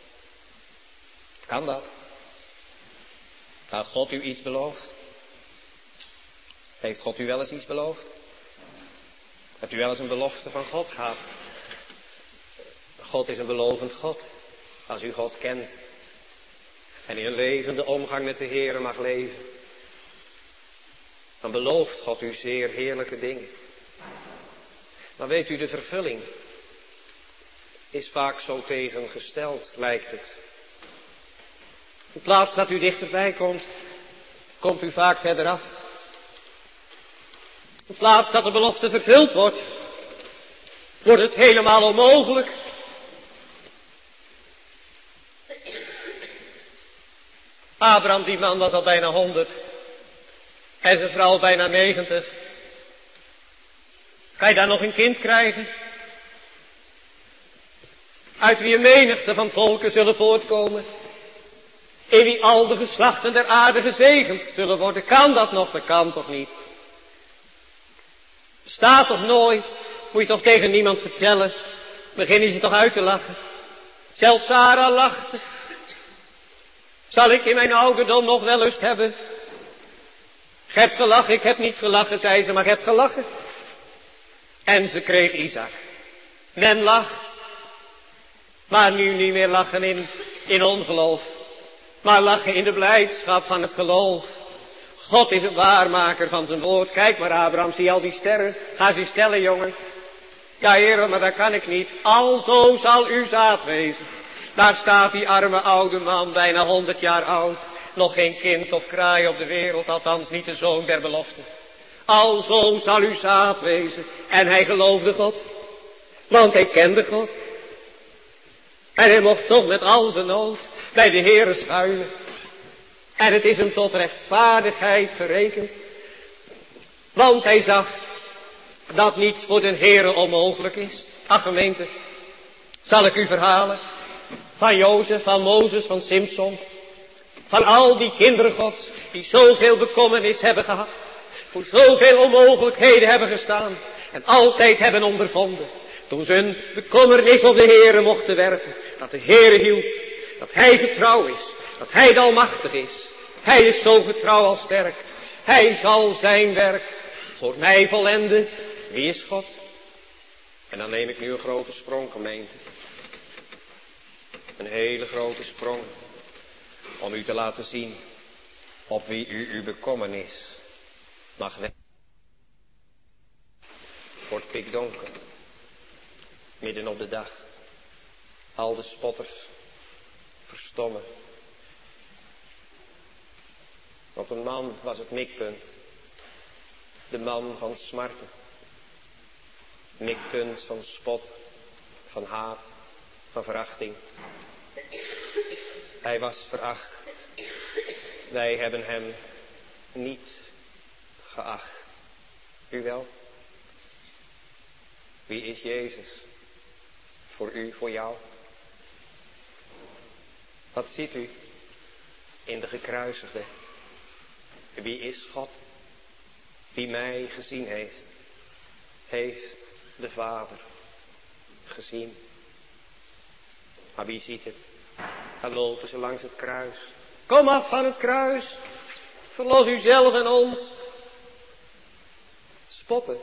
Kan dat? Had God u iets beloofd? Heeft God u wel eens iets beloofd? Hebt u wel eens een belofte van God gehad? God is een belovend God. Als u God kent. En in een levende omgang met de Heere mag leven. Dan belooft God u zeer heerlijke dingen. Maar weet u, de vervulling is vaak zo tegengesteld, lijkt het. In plaats dat u dichterbij komt, komt u vaak verder af. In plaats dat de belofte vervuld wordt, wordt het helemaal onmogelijk. Abraham, die man, was al bijna honderd. En zijn vrouw bijna negentig. Kan je daar nog een kind krijgen? Uit wie een menigte van volken zullen voortkomen. In wie al de geslachten der aarde gezegend zullen worden. Kan dat nog? Dat kan toch niet? Staat toch nooit? Moet je toch tegen niemand vertellen? Beginnen ze toch uit te lachen? Zelfs Sarah lachte. Zal ik in mijn ouderdom nog wel lust hebben? Je hebt gelachen, ik heb niet gelachen, zei ze, maar je hebt gelachen. En ze kreeg Isaac. Men lacht. Maar nu niet meer lachen in, in ongeloof. Maar lachen in de blijdschap van het geloof. God is een waarmaker van zijn woord. Kijk maar Abraham, zie al die sterren. Ga ze stellen, jongen. Ja, Heer, maar dat kan ik niet. Alzo zal uw zaad wezen. Daar staat die arme oude man, bijna honderd jaar oud. Nog geen kind of kraai op de wereld, althans niet de zoon der belofte. Alzo zal uw zaad wezen. En hij geloofde God. Want hij kende God. En hij mocht toch met al zijn nood bij de Heere schuilen. En het is hem tot rechtvaardigheid gerekend. Want hij zag dat niets voor de Heere onmogelijk is. Ach gemeente, Zal ik u verhalen van Jozef, van Mozes, van Simson, van al die kinderen Gods die zoveel bekommernis hebben gehad, voor zoveel onmogelijkheden hebben gestaan en altijd hebben ondervonden, toen ze hun bekommernis op de Heere mochten werpen, dat de Heere hielp, dat Hij getrouw is, dat Hij de Almachtig is. Hij is zo getrouw als sterk. Hij zal zijn werk voor mij vollenden. Wie is God? En dan neem ik nu een grote sprong, gemeente. Een hele grote sprong. Om u te laten zien op wie u uw bekommernis mag werpen. Het wordt pikdonker. Midden op de dag. Al de spotters verstommen. Want een man was het mikpunt. De man van smarten. Mikpunt van spot, van haat, van verachting. Hij was veracht. Wij hebben hem niet geacht. U wel? Wie is Jezus? Voor u, voor jou? Wat ziet u in de gekruisigde? Wie is God? Wie mij gezien heeft, heeft de Vader gezien. Maar wie ziet het? Dan lopen ze langs het kruis. Kom af van het kruis. Verlos u zelf en ons. Spotten.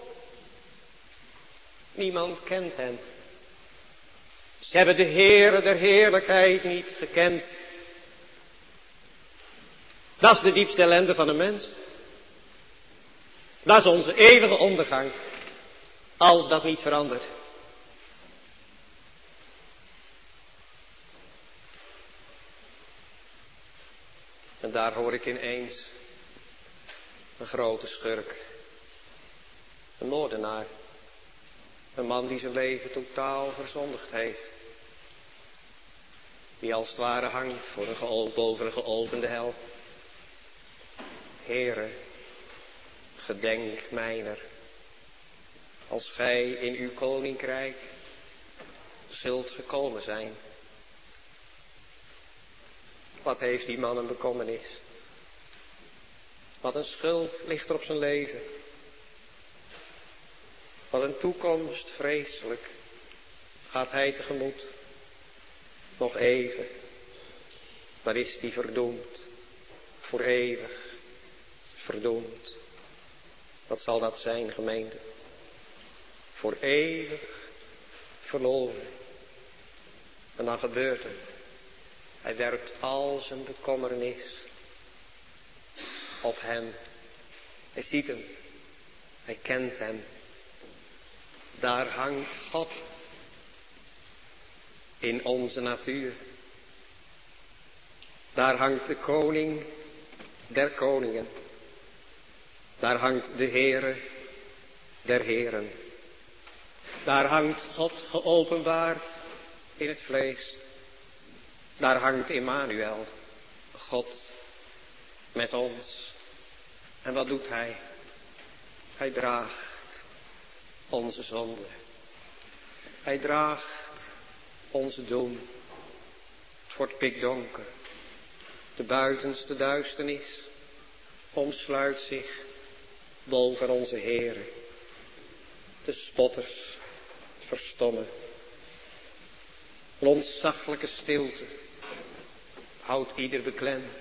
Niemand kent hem. Ze hebben de Heere der heerlijkheid niet gekend. Dat is de diepste ellende van een mens. Dat is onze eeuwige ondergang. Als dat niet verandert. En daar hoor ik ineens een grote schurk. Een moordenaar. Een man die zijn leven totaal verzondigd heeft. Die als het ware hangt voor een geopend, boven een geopende hel. Heere, gedenk mijner. Als gij in uw koninkrijk zult gekomen zijn. Wat heeft die man een bekommernis? Wat een schuld ligt er op zijn leven. Wat een toekomst vreselijk gaat hij tegemoet. Nog even, maar is die verdoemd, voor eeuwig verdoemd. Wat zal dat zijn, gemeente? Voor eeuwig verloren. En dan gebeurt het. Hij werpt al zijn bekommernis op hem. Hij ziet hem. Hij kent hem. Daar hangt God in onze natuur. Daar hangt de koning der koningen. Daar hangt de Heere der heren. Daar hangt God geopenbaard in het vlees. Daar hangt Immanuel, God met ons. En wat doet hij? Hij draagt onze zonde. Hij draagt onze doem. Het wordt pikdonker. De buitenste duisternis omsluit zich boven onze Heere. De spotters verstommen. Een ontzaglijke stilte houdt ieder beklemd.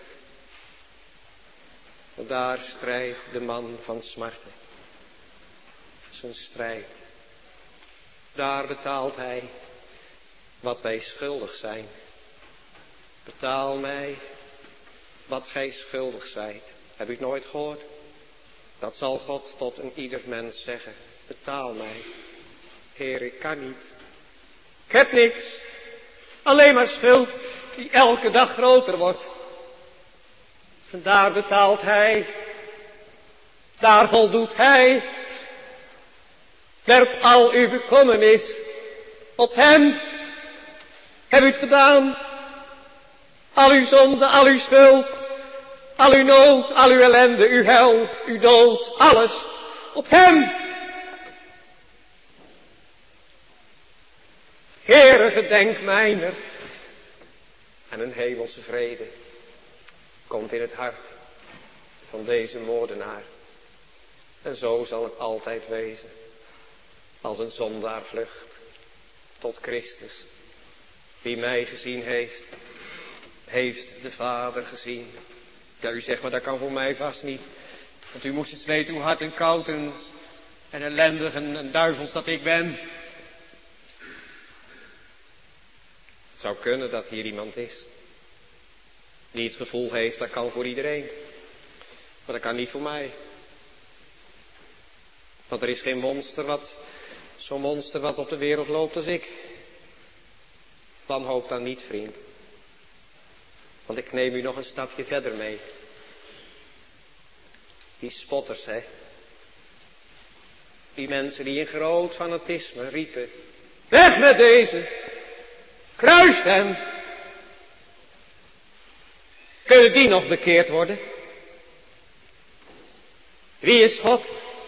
Want daar strijdt de man van smarten. Zijn strijd. Daar betaalt hij wat wij schuldig zijn. Betaal mij wat gij schuldig zijt. Heb u het nooit gehoord? Dat zal God tot een ieder mens zeggen. Betaal mij. Heer, ik kan niet. Ik heb niks. Alleen maar schuld die elke dag groter wordt. En daar betaalt hij. Daar voldoet hij. Werp al uw bekommernis op hem. Heb u het gedaan? Al uw zonde, al uw schuld, al uw nood, al uw ellende, uw hel, uw dood, alles op hem. Heere, gedenk mijner. En een hemelse vrede komt in het hart van deze moordenaar. En zo zal het altijd wezen. Als een zondaar vlucht tot Christus. Wie mij gezien heeft, heeft de Vader gezien. Ja, u zegt, maar dat kan voor mij vast niet. Want u moest eens weten hoe hard en koud en, en ellendig en, en duivels dat ik ben. Het zou kunnen dat hier iemand is die het gevoel heeft, dat kan voor iedereen. Maar dat kan niet voor mij. Want er is geen monster wat, zo'n monster wat op de wereld loopt als ik. Wanhoop dan niet, vriend. Want ik neem u nog een stapje verder mee. Die spotters, hè. Die mensen die in groot fanatisme riepen. Weg met deze. Kruist hem. Kunnen die nog bekeerd worden? Wie is God?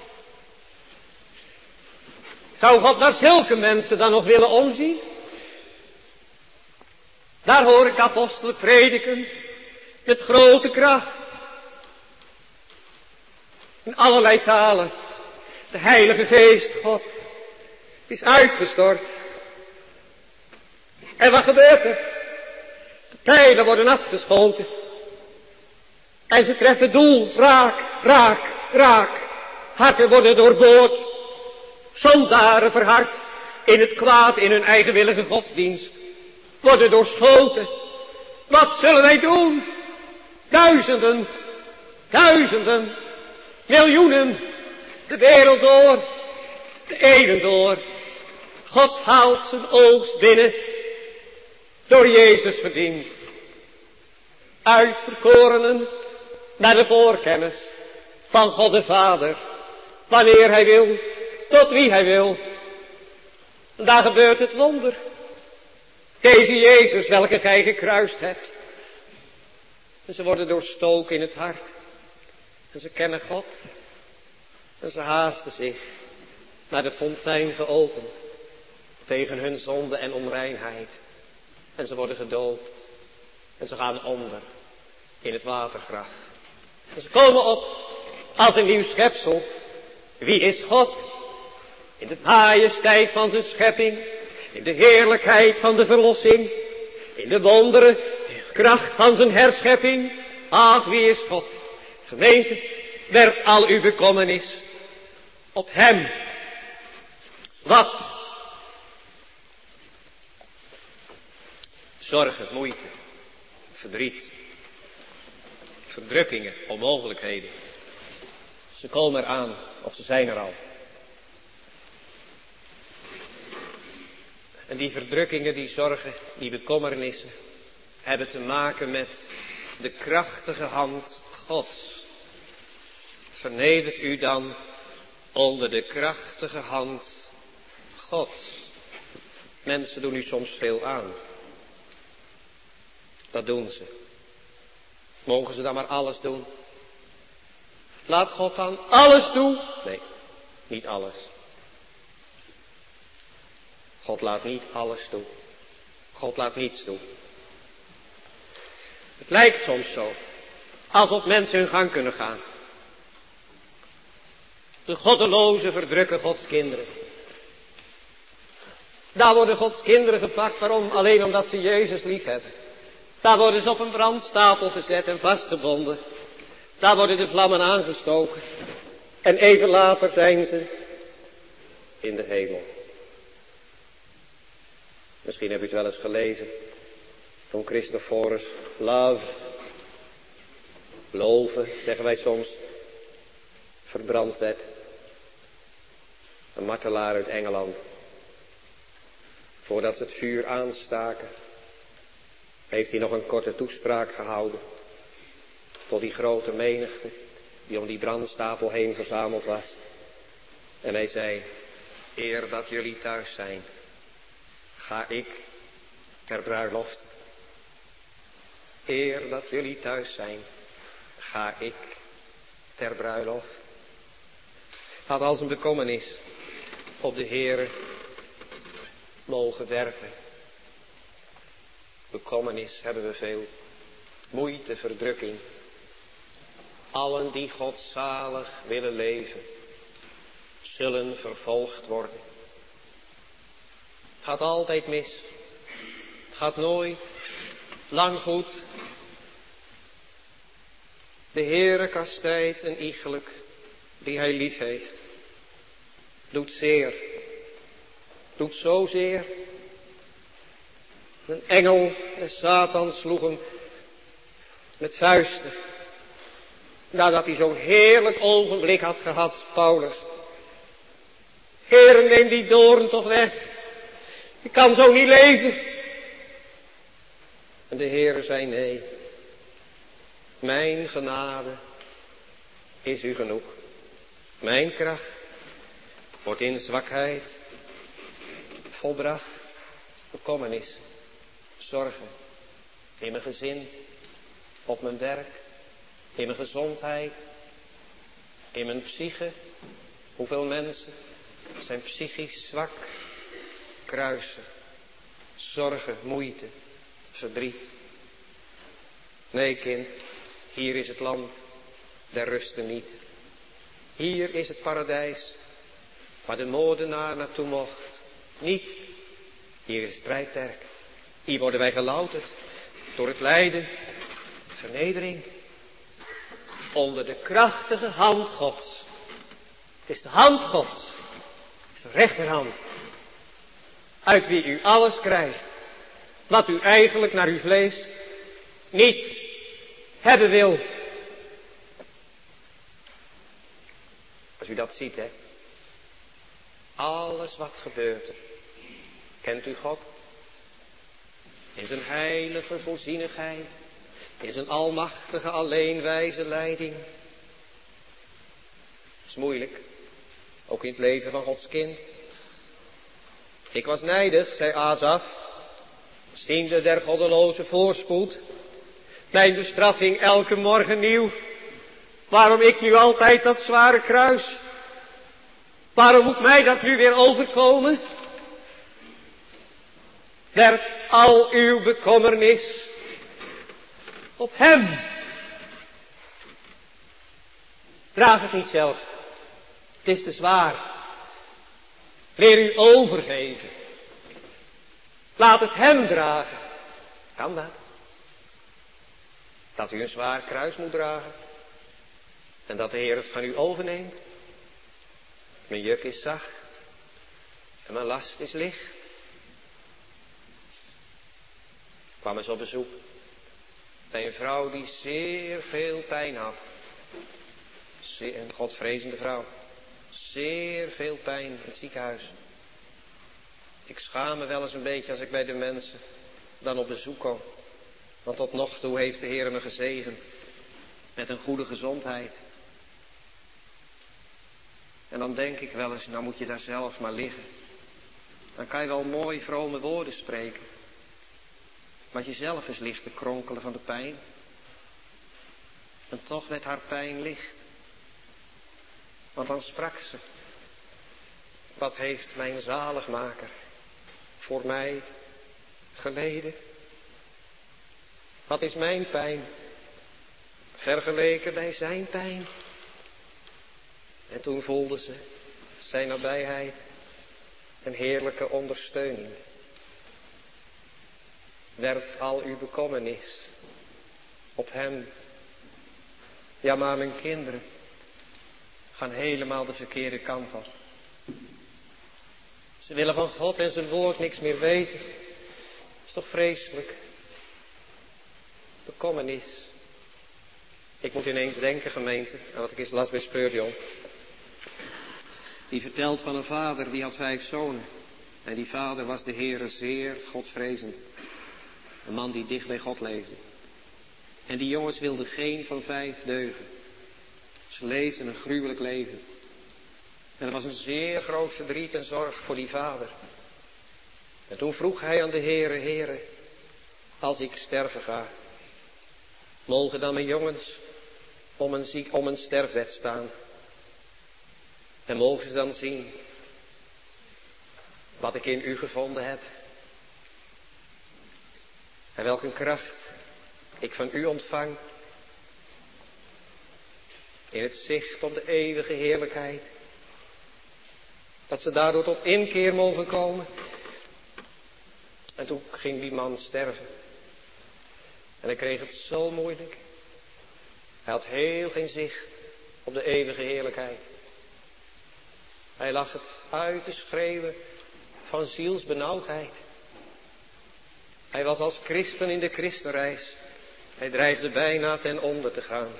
Zou God naar zulke mensen dan nog willen omzien? Daar hoor ik apostelen prediken met grote kracht. In allerlei talen. De Heilige Geest, God, is uitgestort. En wat gebeurt er? De pijlen worden afgeschoten. En ze treffen doel, raak, raak, raak. Harten worden doorboord. Zondaren verhard in het kwaad in hun eigenwillige godsdienst. Worden doorschoten. Wat zullen wij doen? Duizenden, duizenden, miljoenen, de wereld door, de eeuwen door. God haalt zijn oogst binnen, door Jezus verdiend. Uitverkorenen naar de voorkennis van God de Vader, wanneer hij wil, tot wie hij wil. En daar gebeurt het wonder. Deze Jezus, welke gij gekruist hebt. En ze worden doorstoken in het hart. En ze kennen God. En ze haasten zich naar de fontein geopend. Tegen hun zonde en onreinheid. En ze worden gedoopt. En ze gaan onder in het watergraf. En ze komen op als een nieuw schepsel. Wie is God? In de majesteit van zijn schepping. In de heerlijkheid van de verlossing. In de wonderen, in de kracht van zijn herschepping. Ach, wie is God? Gemeente, werpt al uw bekommernis op hem. Wat? Zorgen, moeite, verdriet, verdrukkingen, onmogelijkheden. Ze komen eraan, of ze zijn er al. En die verdrukkingen, die zorgen, die bekommernissen, hebben te maken met de krachtige hand Gods. Vernedert u dan onder de krachtige hand Gods. Mensen doen u soms veel aan. Dat doen ze. Mogen ze dan maar alles doen? Laat God dan alles doen? Nee, niet alles. God laat niet alles toe. God laat niets toe. Het lijkt soms zo, alsof mensen hun gang kunnen gaan. De goddelozen verdrukken Gods kinderen. Daar worden Gods kinderen gepakt, waarom? Alleen omdat ze Jezus lief hebben. Daar worden ze op een brandstapel gezet en vastgebonden. Daar worden de vlammen aangestoken. En even later zijn ze in de hemel. Misschien heb u het wel eens gelezen. Toen Christophorus love, loven, zeggen wij soms, verbrand werd. Een martelaar uit Engeland. Voordat ze het vuur aanstaken, heeft hij nog een korte toespraak gehouden. Tot die grote menigte die om die brandstapel heen verzameld was. En hij zei, eer dat jullie thuis zijn, ga ik ter bruiloft. Eer dat jullie thuis zijn, ga ik ter bruiloft. Had als een bekommernis op de Heere mogen werpen. Bekommernis hebben we veel, moeite, verdrukking. Allen die godzalig willen leven, zullen vervolgd worden. Het gaat altijd mis. Het gaat nooit lang goed. De Heere kastijdt een iegelijk die hij lief heeft. Doet zeer. Doet zozeer. Een engel des Satan sloeg hem met vuisten. Nadat hij zo'n heerlijk ogenblik had gehad, Paulus. Heere, neem die doorn toch weg. Ik kan zo niet leven. En de Heere zei nee. Mijn genade is u genoeg. Mijn kracht wordt in zwakheid volbracht. Bekommernis, zorgen. In mijn gezin, op mijn werk, in mijn gezondheid, in mijn psyche. Hoeveel mensen zijn psychisch zwak, kruisen, zorgen, moeite, verdriet. Nee, kind, hier is het land der rusten niet. Hier is het paradijs waar de moordenaar naartoe mocht. Niet. Hier is het strijdperk. Hier worden wij gelouterd door het lijden, vernedering. Onder de krachtige hand Gods. Het is de hand Gods. Het is de rechterhand. Uit wie u alles krijgt. Wat u eigenlijk naar uw vlees niet hebben wil. Als u dat ziet, hè. Alles wat gebeurt er. Kent u God? In zijn heilige voorzienigheid. In zijn almachtige alleenwijze leiding. Dat is moeilijk. Ook in het leven van Gods kind. Ik was nijdig, zei Asaf. Ziende der goddeloze voorspoed. Mijn bestraffing elke morgen nieuw. Waarom ik nu altijd dat zware kruis? Waarom moet mij dat nu weer overkomen? Werpt al uw bekommernis op hem. Draag het niet zelf. Het is te zwaar. Leer u overgeven. Laat het hem dragen. Kan dat? Dat u een zwaar kruis moet dragen. En dat de Heer het van u overneemt. Mijn juk is zacht. En mijn last is licht. Ik kwam eens op bezoek bij een vrouw die zeer veel pijn had. Zeer, een godvrezende vrouw. Zeer veel pijn in het ziekenhuis. Ik schaam me wel eens een beetje als ik bij de mensen dan op bezoek kom. Want tot nog toe heeft de Heer me gezegend met een goede gezondheid. En dan denk ik wel eens, nou moet je daar zelf maar liggen. Dan kan je wel mooi vrome woorden spreken. Maar je zelf eens ligt te kronkelen van de pijn. En toch werd haar pijn licht. Want dan sprak ze. Wat heeft mijn zaligmaker voor mij geleden? Wat is mijn pijn vergeleken bij zijn pijn? En toen voelde ze zijn nabijheid een heerlijke ondersteuning. Werp al uw bekommernis op hem. Ja, maar mijn kinderen gaan helemaal de verkeerde kant op. Ze willen van God en zijn woord niks meer weten. Dat is toch vreselijk. Bekommernis. Ik moet ineens denken, gemeente, aan wat ik eens las bij Spurgeon. Die vertelt van een vader, die had vijf zonen. En die vader was de Heere zeer godvrezend. Een man die dicht bij God leefde. En die jongens wilden geen van vijf deugen. Ze leefden een gruwelijk leven. En er was een zeer groot verdriet en zorg voor die vader. En toen vroeg hij aan de Heere, Heere, als ik sterven ga, mogen dan mijn jongens om een, ziek, om een sterfbed staan. En mogen ze dan zien wat ik in u gevonden heb. En welke kracht ik van u ontvang. In het zicht op de eeuwige heerlijkheid. Dat ze daardoor tot inkeer mogen komen. En toen ging die man sterven. En hij kreeg het zo moeilijk. Hij had heel geen zicht op de eeuwige heerlijkheid. Hij lag het uit te schreeuwen van zielsbenauwdheid. Hij was als christen in de christenreis. Hij dreigde bijna ten onder te gaan.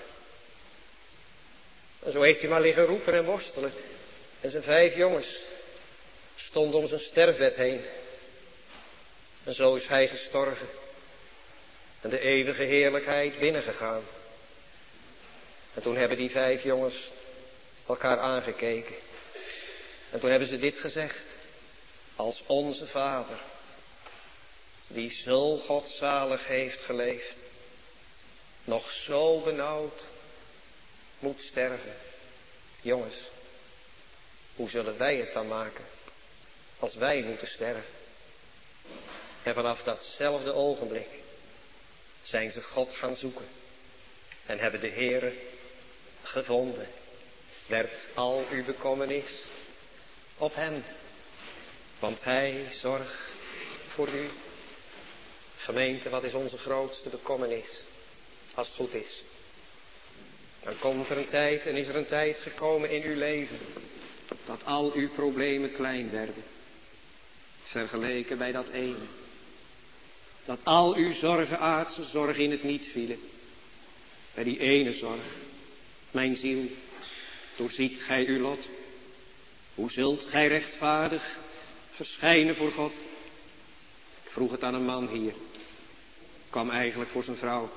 En zo heeft hij maar liggen roepen en worstelen. En zijn vijf jongens stonden om zijn sterfbed heen. En zo is hij gestorven. En de eeuwige heerlijkheid binnengegaan. En toen hebben die vijf jongens elkaar aangekeken. En toen hebben ze dit gezegd. Als onze Vader, die zo godzalig heeft geleefd, nog zo benauwd moet sterven. Jongens, hoe zullen wij het dan maken als wij moeten sterven? En vanaf datzelfde ogenblik zijn ze God gaan zoeken en hebben de Heere gevonden. Werpt al uw bekommernis op hem, want hij zorgt voor u. Gemeente, wat is onze grootste bekommernis? Als het goed is. Dan komt er een tijd en is er een tijd gekomen in uw leven dat al uw problemen klein werden. Vergeleken bij dat ene. Dat al uw zorgen, aardse zorgen, in het niet vielen. Bij die ene zorg. Mijn ziel, doorziet gij uw lot. Hoe zult gij rechtvaardig verschijnen voor God? Ik vroeg het aan een man hier. Kwam eigenlijk voor zijn vrouw.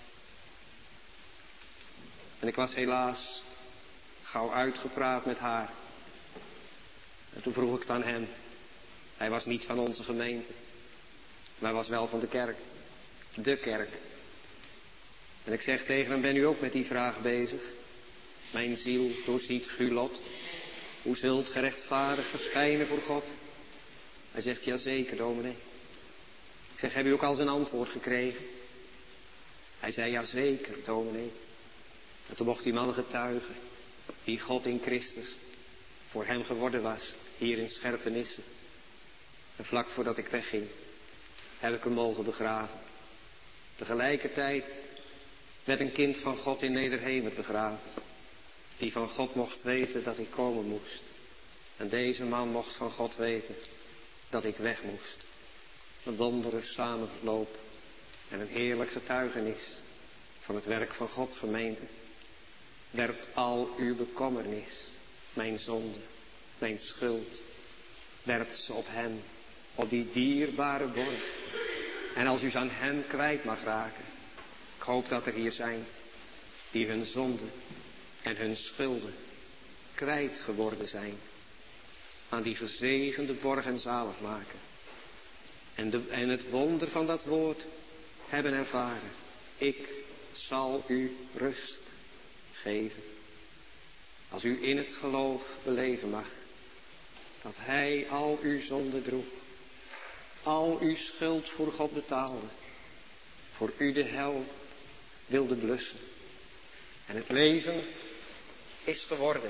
En ik was helaas gauw uitgepraat met haar. En toen vroeg ik het aan hem. Hij was niet van onze gemeente. Maar hij was wel van de kerk. De kerk. En ik zeg tegen hem, ben u ook met die vraag bezig? Mijn ziel doorziet uw lot. Hoe zult gerechtvaardig verschijnen voor God? Hij zegt, ja zeker, dominee. Ik zeg, heb u ook al zijn antwoord gekregen? Hij zei, ja zeker, dominee. En toen mocht die man getuigen, wie God in Christus voor hem geworden was, hier in Scherpenisse. En vlak voordat ik wegging, heb ik hem mogen begraven. Tegelijkertijd werd een kind van God in Nederhemert begraven, die van God mocht weten dat ik komen moest. En deze man mocht van God weten dat ik weg moest. Een wondere samenloop en een heerlijk getuigenis van het werk van God, gemeente. Werpt al uw bekommernis, mijn zonde, mijn schuld, werpt ze op hem, op die dierbare borg. En als u ze aan hem kwijt mag raken, ik hoop dat er hier zijn die hun zonde en hun schulden kwijt geworden zijn aan die gezegende borg en zalig maken. En, de, en het wonder van dat woord hebben ervaren. Ik zal u rust geven. Als u in het geloof beleven mag dat hij al uw zonde droeg, al uw schuld voor God betaalde, voor u de hel wilde blussen. En het leven is geworden.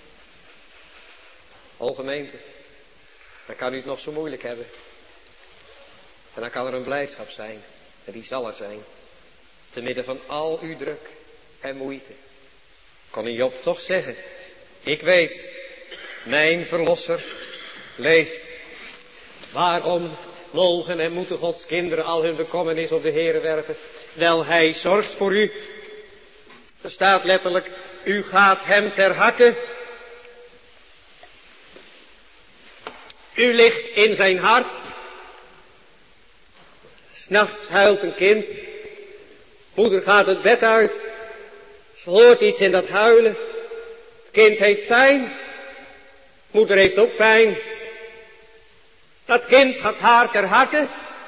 O gemeente, dan kan u het nog zo moeilijk hebben. En dan kan er een blijdschap zijn. En die zal er zijn. Te midden van al uw druk en moeite. Kon een Job toch zeggen. Ik weet, mijn verlosser leeft. Waarom mogen en moeten Gods kinderen al hun bekommernis op de Heere werpen? Wel, hij zorgt voor u. Er staat letterlijk, u gaat hem ter hakke. U ligt in zijn hart. 'S Nachts huilt een kind. Moeder gaat het bed uit. Ze hoort iets in dat huilen. Het kind heeft pijn. Moeder heeft ook pijn. Dat kind gaat haar ter hakke.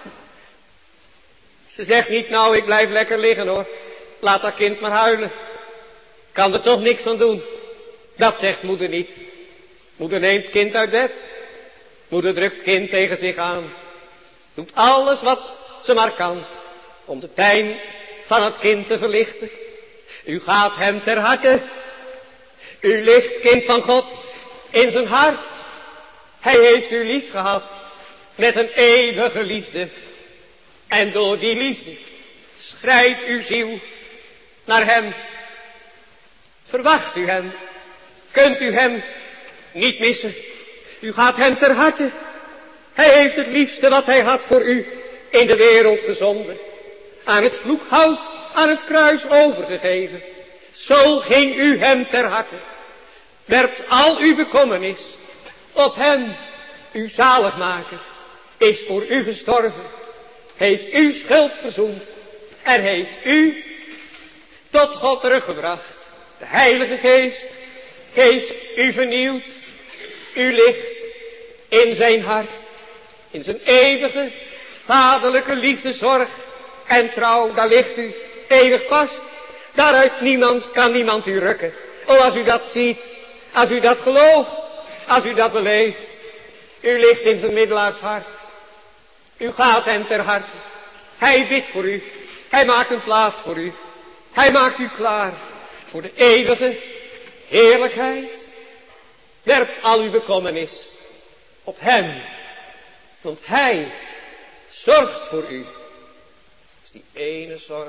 Ze zegt niet, nou ik blijf lekker liggen hoor. Laat dat kind maar huilen. Kan er toch niks aan doen. Dat zegt moeder niet. Moeder neemt het kind uit bed. Moeder drukt kind tegen zich aan. Doet alles wat ze maar kan om de pijn van het kind te verlichten. U gaat hem ter harte. U ligt, kind van God, in zijn hart. Hij heeft u lief gehad met een eeuwige liefde. En door die liefde schrijdt uw ziel naar hem. Verwacht u hem. Kunt u hem niet missen. U gaat hem ter harte. Hij heeft het liefste wat hij had voor u in de wereld gezonden. Aan het vloekhout, aan het kruis overgegeven. Zo ging u hem ter harte. Werpt al uw bekommernis op hem. Uw zaligmaker is voor u gestorven. Heeft uw schuld verzoend. En heeft u tot God teruggebracht. De Heilige Geest heeft u vernieuwd. U ligt in zijn hart. In zijn eeuwige, vaderlijke liefdezorg en trouw. Daar ligt u eeuwig vast. Daaruit niemand, kan niemand u rukken. Oh, als u dat ziet. Als u dat gelooft. Als u dat beleeft. U ligt in zijn middelaars hart. U gaat hem ter harte. Hij bidt voor u. Hij maakt een plaats voor u. Hij maakt u klaar voor de eeuwige heerlijkheid. Werpt al uw bekommernis op hem. Want hij zorgt voor u. Als die ene zorg.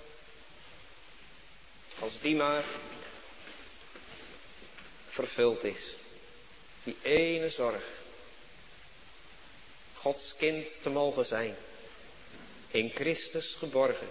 Als die maar vervuld is. Die ene zorg. Gods kind te mogen zijn. In Christus geborgen.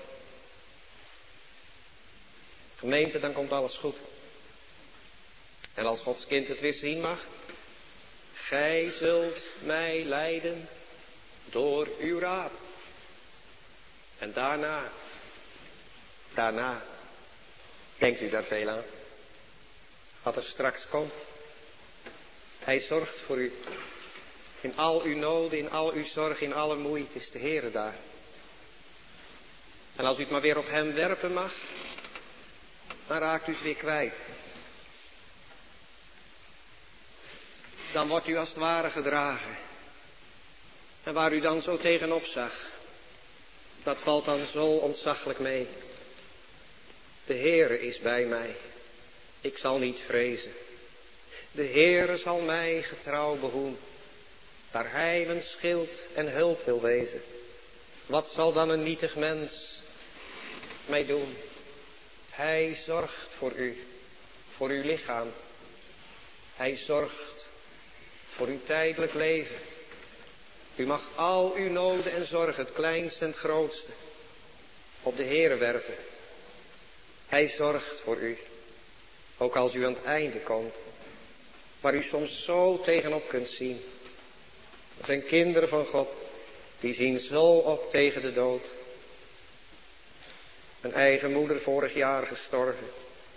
Gemeente, dan komt alles goed. En als Gods kind het weer zien mag. Gij zult mij leiden door uw raad. En daarna, daarna, denkt u daar veel aan. Wat er straks komt. Hij zorgt voor u. In al uw noden, in al uw zorg, in alle moeite is de Heere daar. En als u het maar weer op hem werpen mag, dan raakt u het weer kwijt. Dan wordt u als het ware gedragen. En waar u dan zo tegenop zag, dat valt dan zo ontzaglijk mee. De Heere is bij mij. Ik zal niet vrezen. De Heere zal mij getrouw behoeden. Daar hij mijn schild en hulp wil wezen. Wat zal dan een nietig mens mij doen? Hij zorgt voor u, voor uw lichaam. Hij zorgt voor uw tijdelijk leven. U mag al uw noden en zorgen, het kleinste en het grootste, op de Heere werpen. Hij zorgt voor u, ook als u aan het einde komt, waar u soms zo tegenop kunt zien. Er zijn kinderen van God, die zien zo op tegen de dood. Mijn eigen moeder vorig jaar gestorven.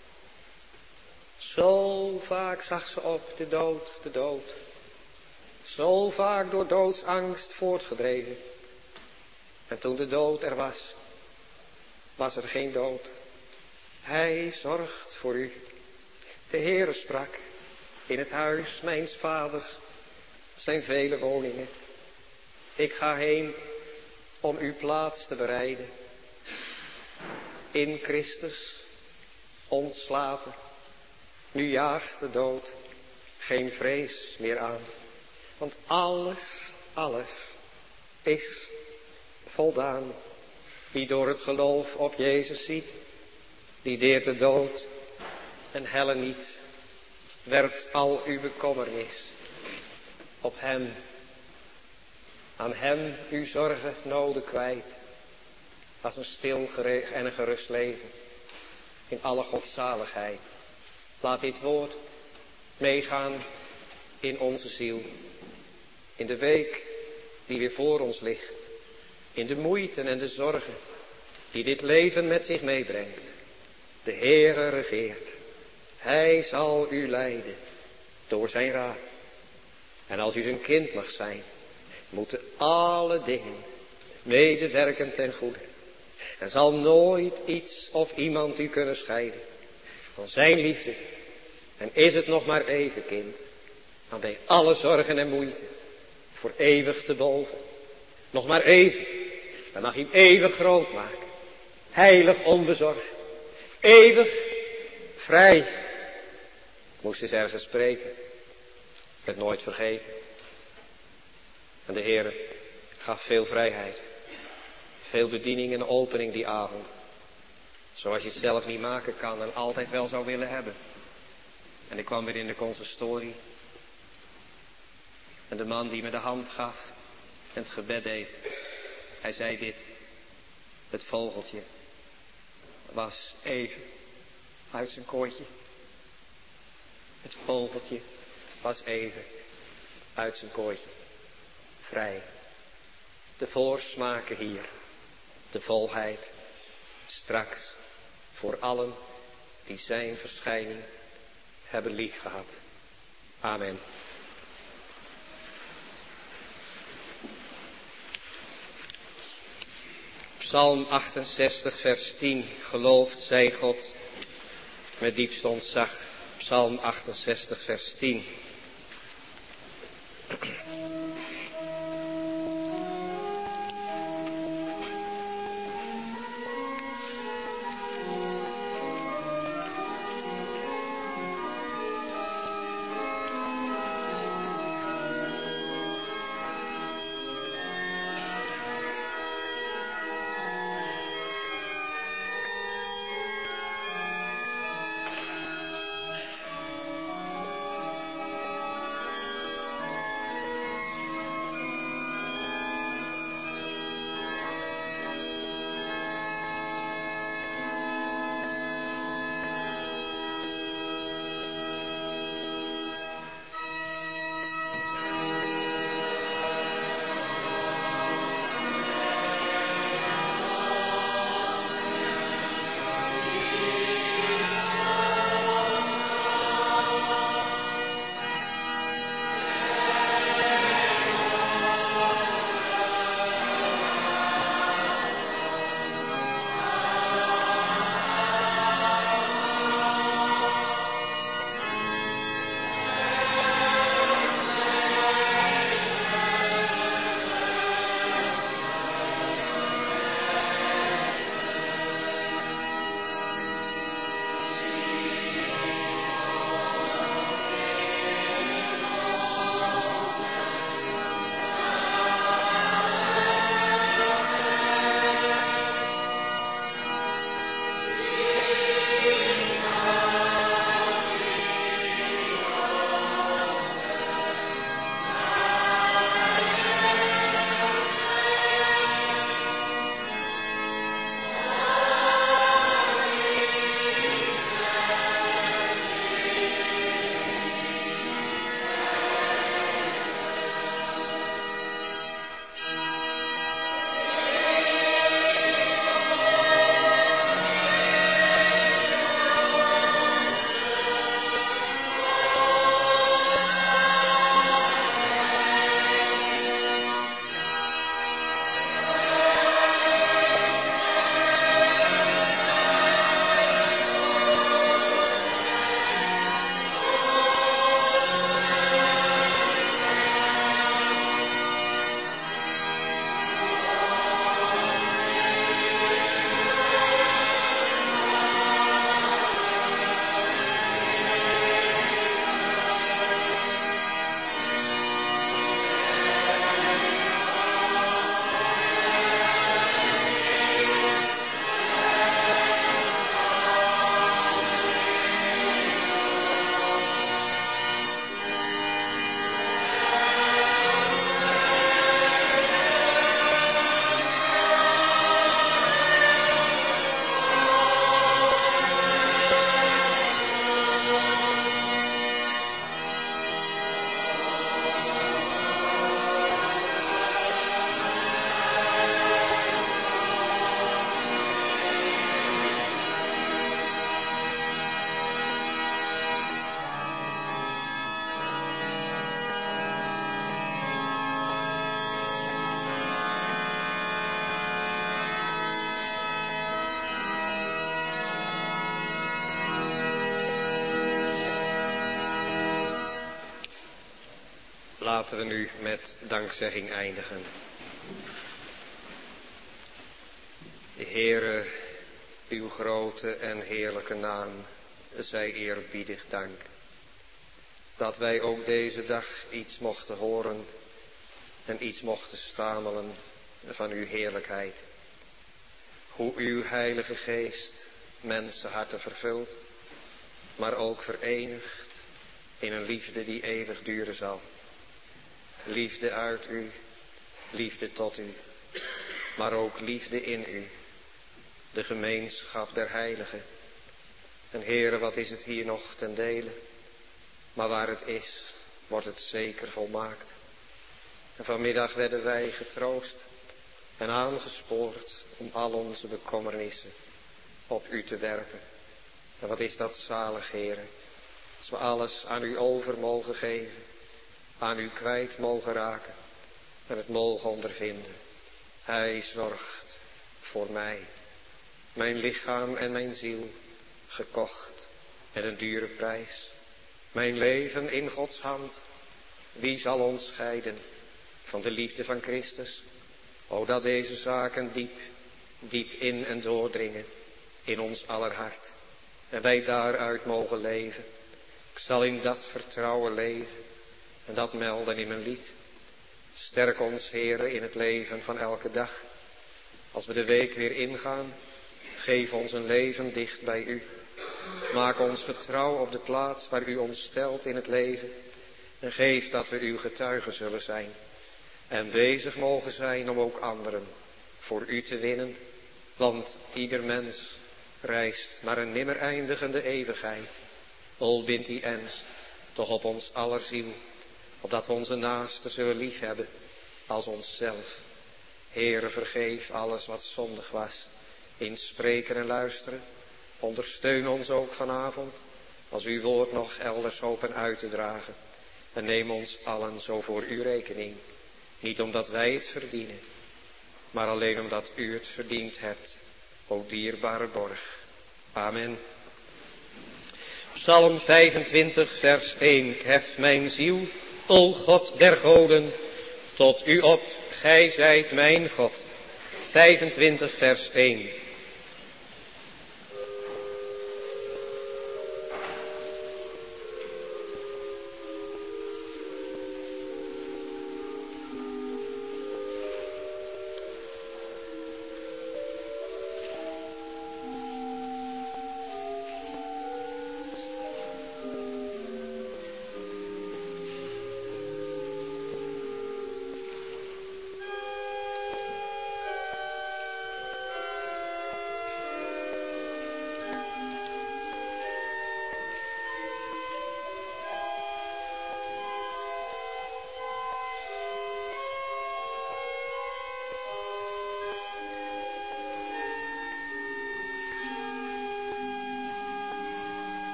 Zo vaak zag ze op de dood, de dood. Zo vaak door doodsangst voortgedreven. En toen de dood er was, was er geen dood. Hij zorgt voor u. De Heere sprak, in het huis mijns vaders zijn vele woningen. Ik ga heen om uw plaats te bereiden. In Christus ontslapen. Nu jaagt de dood geen vrees meer aan. Want alles, alles is voldaan. Wie door het geloof op Jezus ziet, die deert de dood en helle niet. Werpt al uw bekommernis op hem. Aan hem uw zorgen, noden kwijt. Als een stil en een gerust leven. In alle godzaligheid. Laat dit woord meegaan in onze ziel. In de week die weer voor ons ligt. In de moeite en de zorgen die dit leven met zich meebrengt. De Heere regeert. Hij zal u leiden door zijn raad. En als u zijn kind mag zijn, moeten alle dingen medewerken ten goede. Er zal nooit iets of iemand u kunnen scheiden van zijn liefde. En is het nog maar even, kind, dan bij alle zorgen en moeite voor eeuwig te boven. Nog maar even, dan mag hij hem eeuwig groot maken. Heilig onbezorgd, eeuwig vrij. Moest eens ergens spreken, werd nooit vergeten. En de Heer gaf veel vrijheid, veel bediening en opening die avond. Zoals je het zelf niet maken kan en altijd wel zou willen hebben. En ik kwam weer in de consistorie. En de man die me de hand gaf en het gebed deed, hij zei dit: het vogeltje was even uit zijn kooitje. Het vogeltje was even uit zijn kooitje. Vrij. De voorsmaken hier. De volheid. Straks voor allen die zijn verschijning hebben lief gehad. Amen. Psalm achtenzestig vers tien. Geloofd zij God met diepste ontzag. Psalm achtenzestig vers tien. Laten we nu met dankzegging eindigen. Heere, uw grote en heerlijke naam zij eerbiedig dank. Dat wij ook deze dag iets mochten horen en iets mochten stamelen van uw heerlijkheid. Hoe uw heilige geest mensenharten vervult, maar ook verenigt in een liefde die eeuwig duren zal. Liefde uit u, liefde tot u, maar ook liefde in u. De gemeenschap der heiligen. En Heere, wat is het hier nog ten dele? Maar waar het is, wordt het zeker volmaakt. En vanmiddag werden wij getroost en aangespoord om al onze bekommernissen op u te werpen. En wat is dat zalig, Heere, als we alles aan u over mogen geven, aan u kwijt mogen raken en het mogen ondervinden. Hij zorgt voor mij, mijn lichaam en mijn ziel, gekocht met een dure prijs. Mijn leven in Gods hand, wie zal ons scheiden van de liefde van Christus? O, dat deze zaken diep, diep in en doordringen in ons aller hart. En wij daaruit mogen leven. Ik zal in dat vertrouwen leven en dat melden in mijn lied. Sterk ons, Heere, in het leven van elke dag. Als we de week weer ingaan, geef ons een leven dicht bij u. Maak ons getrouw op de plaats waar u ons stelt in het leven. En geef dat we uw getuigen zullen zijn. En bezig mogen zijn om ook anderen voor u te winnen. Want ieder mens reist naar een nimmer eindigende eeuwigheid. O, bind die ernst toch op ons aller ziel, opdat we onze naasten zullen liefhebben als onszelf. Heere, vergeef alles wat zondig was, in spreken en luisteren. Ondersteun ons ook vanavond, als uw woord nog elders hopen uit te dragen. En neem ons allen zo voor uw rekening, niet omdat wij het verdienen, maar alleen omdat u het verdiend hebt, o dierbare borg. Amen. Psalm vijfentwintig, vers één. Ik hef mijn ziel, o God der goden, tot u op, gij zijt mijn God. vijfentwintig, vers één.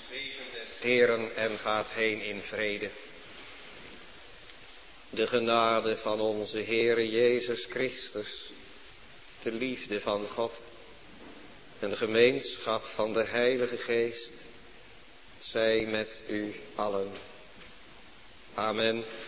Heren en gaat heen in vrede. De genade van onze Heere Jezus Christus, de liefde van God en de gemeenschap van de Heilige Geest, zij met u allen. Amen.